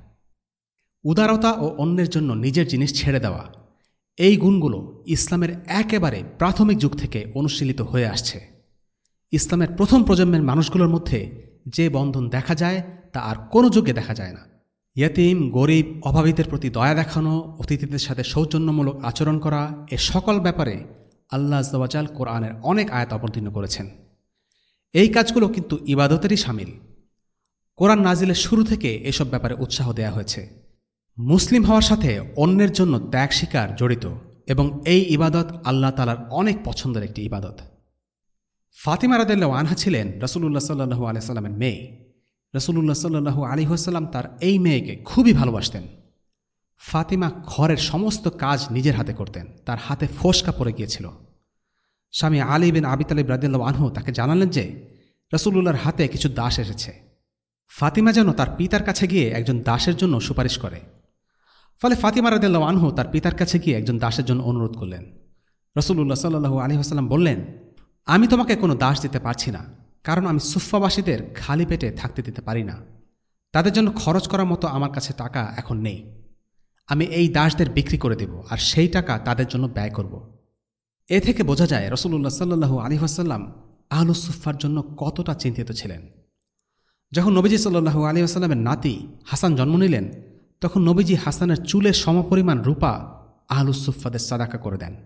উদারতা ও অন্যের জন্য নিজের জিনিস ছেড়ে দেওয়া, এই গুণগুলো ইসলামের একেবারে প্রাথমিক যুগ থেকে অনুশীলিত হয়ে আসছে। ইসলামের প্রথম প্রজন্মের মানুষগুলোর মধ্যে যে বন্ধন দেখা যায় তা আর কোনো যুগে দেখা যায় না। ইয়তীম, গরিব, অভাবীদের প্রতি দয়া দেখানো, অতিথিদের সাথে সৌজন্যমূলক আচরণ করা, এ সকল ব্যাপারে আল্লাহ আযজা ওয়া জাল কোরআনের অনেক আয়াত অবতীর্ণ করেছেন। এই কাজগুলো কিন্তু ইবাদতেরই শামিল। কোরআন নাজিলের শুরু থেকে এসব ব্যাপারে উৎসাহ দেয়া হয়েছে। মুসলিম হওয়ার সাথে অন্যের জন্য ত্যাগ স্বীকার জড়িত এবং এই ইবাদত আল্লাহ তাআলার অনেক পছন্দের একটি ইবাদত। ফাতিমা রাদিয়াল্লাহু আনহা ছিলেন রাসূলুল্লাহ সাল্লাল্লাহু আলাইহি ওয়াসাল্লামের মেয়ে। রাসূলুল্লাহ সাল্লাল্লাহু আলাইহি ওয়াসাল্লাম তার এই মেয়েকে খুবই ভালোবাসতেন। ফাতিমা ঘরের সমস্ত কাজ নিজের হাতে করতেন। তার হাতে ফোসকা পড়ে গিয়েছিল। স্বামী আলী বিন আবি তালিব রাদিয়াল্লাহু আনহু তাকে জানালেন যে রাসূলুল্লাহর হাতে কিছু দাস এসেছে। ফাতিমা যেন তার পিতার কাছে গিয়ে একজন দাসের জন্য সুপারিশ করে। ফলে ফাতিমা রাদিয়াল্লাহু আনহু তার পিতার কাছে গিয়ে একজন দাসের জন্য অনুরোধ করলেন। রাসূলুল্লাহ সাল্লাল্লাহু আলাইহি ওয়াসাল্লাম বললেন, আমি তোমাকে কোনো দাস দিতে পারছি না, কারণ আমি সুফফাবাসীদের খালি পেটে থাকতে দিতে পারি না। তাদের জন্য খরচ করার মতো আমার কাছে টাকা এখন নেই। আমি এই দাসদের বিক্রি করে দেব আর সেই টাকা তাদের জন্য ব্যয় করব। এ থেকে বোঝা যায় রাসূলুল্লাহ সাল্লাল্লাহু আলাইহি ওয়াসাল্লাম আহলুস সুফফার জন্য কতটা চিন্তিত ছিলেন। যখন নবীজি সাল্লাল্লাহু আলাইহি ওয়াসাল্লামের নাতি হাসান জন্ম নিলেন তখন নবীজি হাসানের চুলের সমপরিমাণ রূপা আহলুস সুফফাদের সাদাকা করে দেন।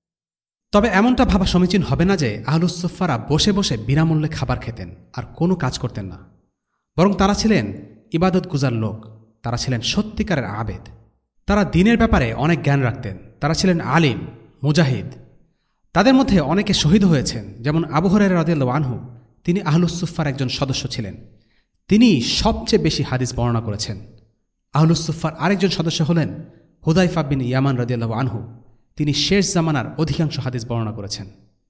তবে এমনটা ভাবা সমীচীন হবে না যে আহলুস সুফফারা বসে বসে বিনামূল্যে খাবার খেতেন আর কোনো কাজ করতেন না, বরং তারা ছিলেন ইবাদত গুজার লোক। তারা ছিলেন সত্যিকারের আবেদ। তারা দ্বীনের ব্যাপারে অনেক জ্ঞান রাখতেন। তারা ছিলেন আলিম, মুজাহিদ। তাদের মধ্যে অনেকে শহীদ হয়েছেন, যেমন আবু হুরায়রা রাদিয়াল্লাহু আনহু। তিনি আহলুস সুফফার একজন সদস্য ছিলেন। তিনি সবচেয়ে বেশি হাদিস বর্ণনা করেছেন। আহলুস সুফফার আরেকজন সদস্য হলেন হুদাইফা বিন ইয়ামান রাদিয়াল্লাহু আনহু, তিনি শেষ জামানার অধিকাংশ হাদিস বর্ণনা করেছেন।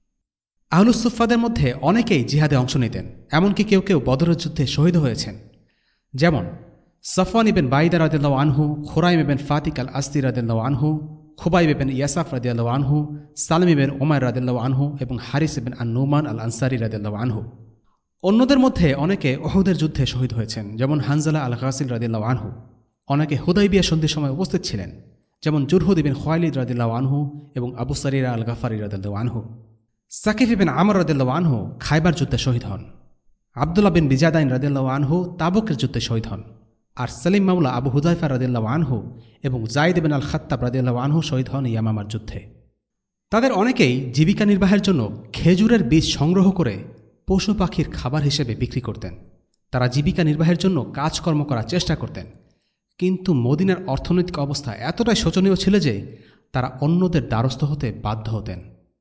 আহলুস সুফফাদের মধ্যে অনেকেই জিহাদে অংশ নিতেন, এমনকি কেউ কেউ বদরের যুদ্ধে শহীদ হয়েছেন। যেমন সফওয়ান ইবেন বাইদা রাদিয়াল্লাহু আনহু, খুরাইম ইবেন ফাতিক আল আসদি রাদিয়াল্লাহু আনহু, খুবাইব ইবেন ইয়াসাফ রাদিয়াল্লাহু আনহু, সালিম ইবেন উমাইর রাদিয়াল্লাহু আনহু এবং হারিস ইবেন আন-নুমান আল আনসারী রাদিয়াল্লাহু আনহু। অন্যদের মধ্যে অনেকে উহুদের যুদ্ধে শহীদ হয়েছেন, যেমন হানজালা আল গাসিল রাদিয়াল্লাহু আনহু। অনেকে হুদাইবিয়া সন্ধির সময় উপস্থিত ছিলেন, যেমন জুরহুদ ইবেন খুয়াইলিদ রাদিয়াল্লাহু আনহু এবং আবু সারিরা আল গাফারি রাদিয়াল্লাহু আনহু। সাকিফ ইবেন আমর রাদিয়াল্লাহু আনহু খায়বার যুদ্ধে শহীদ হন। আব্দুল্লাহ বিন বিজাদাইন রাদিয়াল্লাহু আনহু তাবুকের যুদ্ধে শহীদ হন। আর সালিম মাওলা আবু হুযায়ফা রাদিয়াল্লাহু আনহু এবং যায়েদ ইবনে আল খাত্তাব রাদিয়াল্লাহু আনহু শহীদ হন ইয়ামামার যুদ্ধে। তাদের অনেকেই জীবিকা নির্বাহের জন্য খেজুরের বীজ সংগ্রহ করে পশু পাখির খাবার হিসেবে বিক্রি করতেন। তারা জীবিকা নির্বাহের জন্য কাজকর্ম করার চেষ্টা করতেন, কিন্তু মদিনার অর্থনৈতিক অবস্থা এতটাই শোচনীয় ছিল যে তারা অন্যদের দ্বারস্থ হতে বাধ্য হতেন।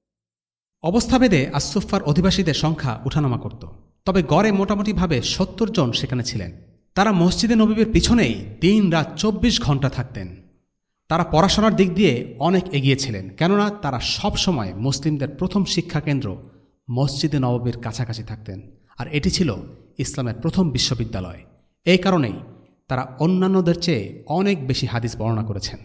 অবস্থাভেদে আস-সুফফার অধিবাসীদের সংখ্যা উঠানামা করত, তবে গড়ে মোটামুটিভাবে ৭০ জন সেখানে ছিলেন। তারা মসজিদে নববীর পিছনেই দিন-রাত ২৪ ঘণ্টা থাকতেন। তারা পড়াশোনার দিক দিয়ে অনেক এগিয়ে ছিলেন, কেননা তারা সব সময় মুসলিমদের প্রথম শিক্ষাকেন্দ্র মসজিদে নববীর কাছাকাছি থাকতেন, আর এটি ছিল ইসলামের প্রথম বিশ্ববিদ্যালয়। এই কারণেই তারা অন্যান্যদের চেয়ে অনেক বেশি হাদিস বর্ণনা করেছেন।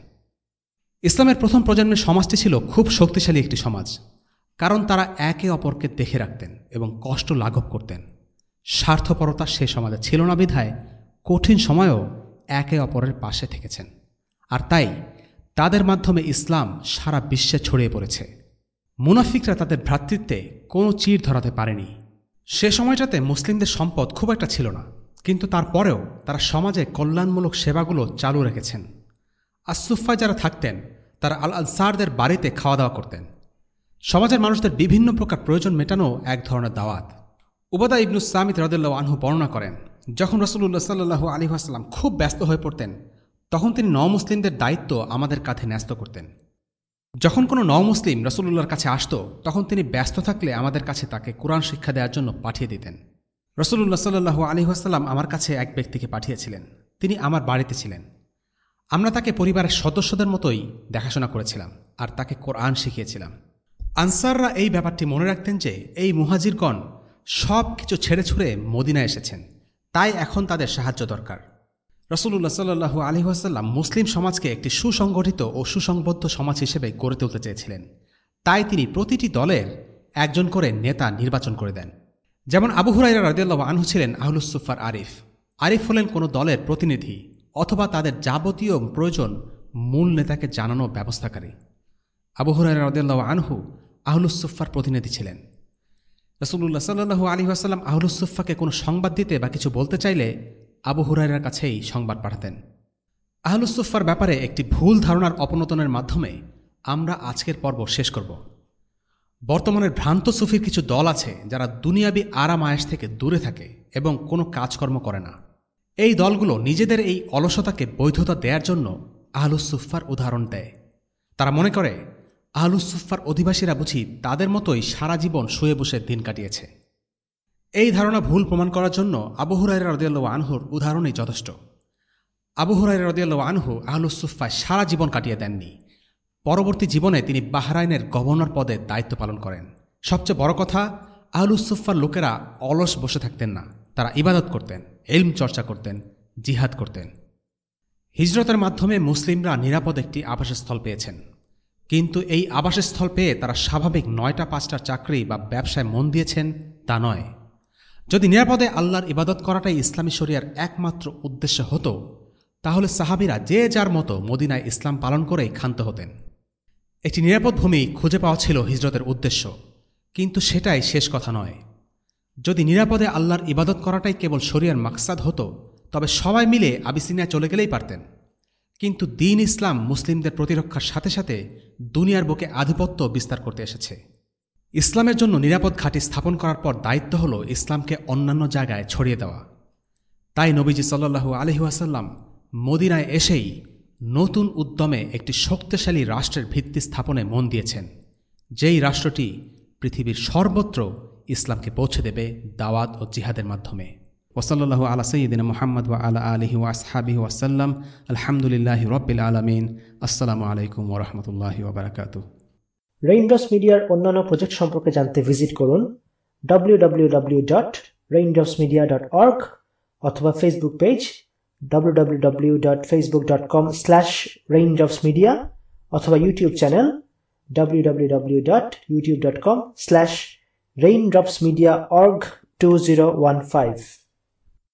ইসলামের প্রথম প্রজন্মের সমাজটি ছিল খুব শক্তিশালী একটি সমাজ, কারণ তারা একে অপরকে দেখে রাখতেন এবং কষ্ট লাঘব করতেন। স্বার্থপরতা সে সমাজে ছিল না বিধায় কঠিন সময়েও একে অপরের পাশে থেকেছেন, আর তাই তাদের মাধ্যমে ইসলাম সারা বিশ্বে ছড়িয়ে পড়েছে। মুনাফিকরা তাদের ভ্রাতৃত্বে কোনো চির ধরাতে পারেনি। সে সময়টাতে মুসলিমদের সম্পদ খুব একটা ছিল না, কিন্তু তারপরেও তারা সমাজে কল্যাণমূলক সেবাগুলো চালু রেখেছেন। আস-সুফফায় যারা থাকতেন তারা আল আনসারদের বাড়িতে খাওয়া দাওয়া করতেন। সমাজের মানুষদের বিভিন্ন প্রকার প্রয়োজন মেটানো এক ধরনের দাওয়াত। উবাদা ইবনুস সামিত রাদিয়াল্লাহু আনহু বর্ণনা করেন, যখন রাসূলুল্লাহ সাল্লাল্লাহু আলাইহি ওয়াসাল্লাম খুব ব্যস্ত হয়ে পড়তেন, তখন তিনি নও-মুসলিমদের দায়িত্ব আমাদের কাঁধে ন্যস্ত করতেন। যখন কোনো নও-মুসলিম রাসূলুল্লাহর কাছে আসত, তখন তিনি ব্যস্ত থাকলে আমাদের কাছে তাকে কোরআন শিক্ষা দেওয়ার জন্য পাঠিয়ে দিতেন। রাসূলুল্লাহ সাল্লাল্লাহু আলাইহি ওয়াসাল্লাম আমার কাছে এক ব্যক্তিকে পাঠিয়েছিলেন। তিনি আমার বাড়িতে ছিলেন। আমরা তাকে পরিবারের সদস্যদের মতোই দেখাশোনা করেছিলাম আর তাকে কোরআন শিখিয়েছিলাম। আনসাররা এই ব্যাপারটি মনে রাখতেন যে এই মুহাজিরগণ সব কিছু ছেড়ে ছুড়ে মদিনায় এসেছেন, তাই এখন তাদের সাহায্য দরকার। রাসূলুল্লাহ সাল্লাল্লাহু আলাইহি ওয়াসাল্লাম মুসলিম সমাজকে একটি সুসংগঠিত ও সুসংবদ্ধ সমাজ হিসেবে গড়ে তুলতে চেয়েছিলেন, তাই তিনি প্রতিটি দলের একজন করে নেতা নির্বাচন করে দেন। যেমন আবু হুরায়রা রাদিয়াল্লাহু আনহু ছিলেন আহলুস সুফফার আরিফ। আরিফ হলেন কোনো দলের প্রতিনিধি অথবা তাদের যাবতীয় প্রয়োজন মূল নেতাকে জানানো ব্যবস্থাকারী। আবু হুরায়রা রাদিয়াল্লাহু আনহু আহলুস সুফফার প্রতিনিধি ছিলেন। রাসূলুল্লাহ সাল্লাল্লাহু আলাইহি ওয়াসাল্লাম আহলুস সুফফাকে কোনো সংবাদ দিতে বা কিছু বলতে চাইলে আবু হুরায়রার কাছেই সংবাদ পাঠাতেন। আহলুস সুফফার ব্যাপারে একটি ভুল ধারণার অপনতনের মাধ্যমে আমরা আজকের পর্ব শেষ করব। বর্তমানের ভ্রান্ত সুফির কিছু দল আছে যারা দুনিয়াবি আরাম আয়েশ থেকে দূরে থাকে এবং কোনো কাজকর্ম করে না। এই দলগুলো নিজেদের এই অলসতাকে বৈধতা দেওয়ার জন্য আহলুস সুফফার উদাহরণ দেয়। তারা মনে করে আহলুস সুফফার অধিবাসীরা বুঝি তাদের মতোই সারা জীবন শুয়ে বসে দিন কাটিয়েছে। এই ধারণা ভুল প্রমাণ করার জন্য আবু হুরায়রা রাদিয়াল্লাহু আনহুর উদাহরণই যথেষ্ট। আবু হুরায়রা রাদিয়াল্লাহু আনহু আহলুস সুফফায় সারা জীবন কাটিয়ে দেননি। পরবর্তী জীবনে তিনি বাহরাইনের গভর্নর পদে দায়িত্ব পালন করেন। সবচেয়ে বড় কথা, আহলুস সুফফার লোকেরা অলস বসে থাকতেন না, তারা ইবাদত করতেন, ইলম চর্চা করতেন, জিহাদ করতেন। হিজরতের মাধ্যমে মুসলিমরা নিরাপদ একটি আবাসস্থল পেয়েছেন, কিন্তু এই আবাসস্থল পেয়ে তারা স্বাভাবিক ৯টা ৫টার চাকরি বা ব্যবসায় মন দিয়েছেন তা নয়। যদি নিরাপদে আল্লাহর ইবাদত করাটাই ইসলামী শরিয়ার একমাত্র উদ্দেশ্য হতো, তাহলে সাহাবীরা যে যার মতো মদিনায় ইসলাম পালন করেই ক্ষান্ত হতেন। একটি নিরাপদ ভূমি খুঁজে পাওয়া ছিল হিজরতের উদ্দেশ্য, কিন্তু সেটাই শেষ কথা নয়। যদি নিরাপদে আল্লাহর ইবাদত করাটাই কেবল শরিয়ার মাকসাদ হতো, তবে সবাই মিলে আবিসিনিয়া চলে গেলেই পারতেন। কিন্তু দ্বীন ইসলাম মুসলিমদের প্রতিরক্ষার সাথে সাথে দুনিয়ার বুকে আধিপত্য বিস্তার করতে এসেছে। ইসলামের জন্য নিরাপদ ঘাঁটি স্থাপন করার পর দায়িত্ব হল ইসলামকে অন্যান্য জায়গায় ছড়িয়ে দেওয়া। তাই নবীজি সাল্লাল্লাহু আলাইহি ওয়াসাল্লাম মদিনায় এসেই নতুন উদ্যমে একটি শক্তিশালী রাষ্ট্রের ভিত্তি স্থাপনে মন দিয়েছেন, যেই রাষ্ট্রটি পৃথিবীর সর্বত্র ইসলামকে পৌঁছে দেবে দাওয়াত ও জিহাদের মাধ্যমে। ওসল্লাল্লাহু আলা সাইয়্যিদিনা মুহাম্মদ ওয়া আলা আলিহি ওয়া আসহাবিহি ওয়াসাল্লাম। আলহামদুলিল্লাহি রাব্বিল আলামিন। আসসালামু আলাইকুম ওয়া রাহমাতুল্লাহি ওয়া বারাকাতুহু। রেইনড্রপস মিডিয়ার অন্যান্য প্রজেক্ট সম্পর্কে জানতে ভিজিট করুন www.raindropsmedia.org অথবা ফেসবুক পেজ www.facebook.com/raindropsmedia অথবা ইউটিউব চ্যানেল www.youtube.com/raindropsmediaorg2015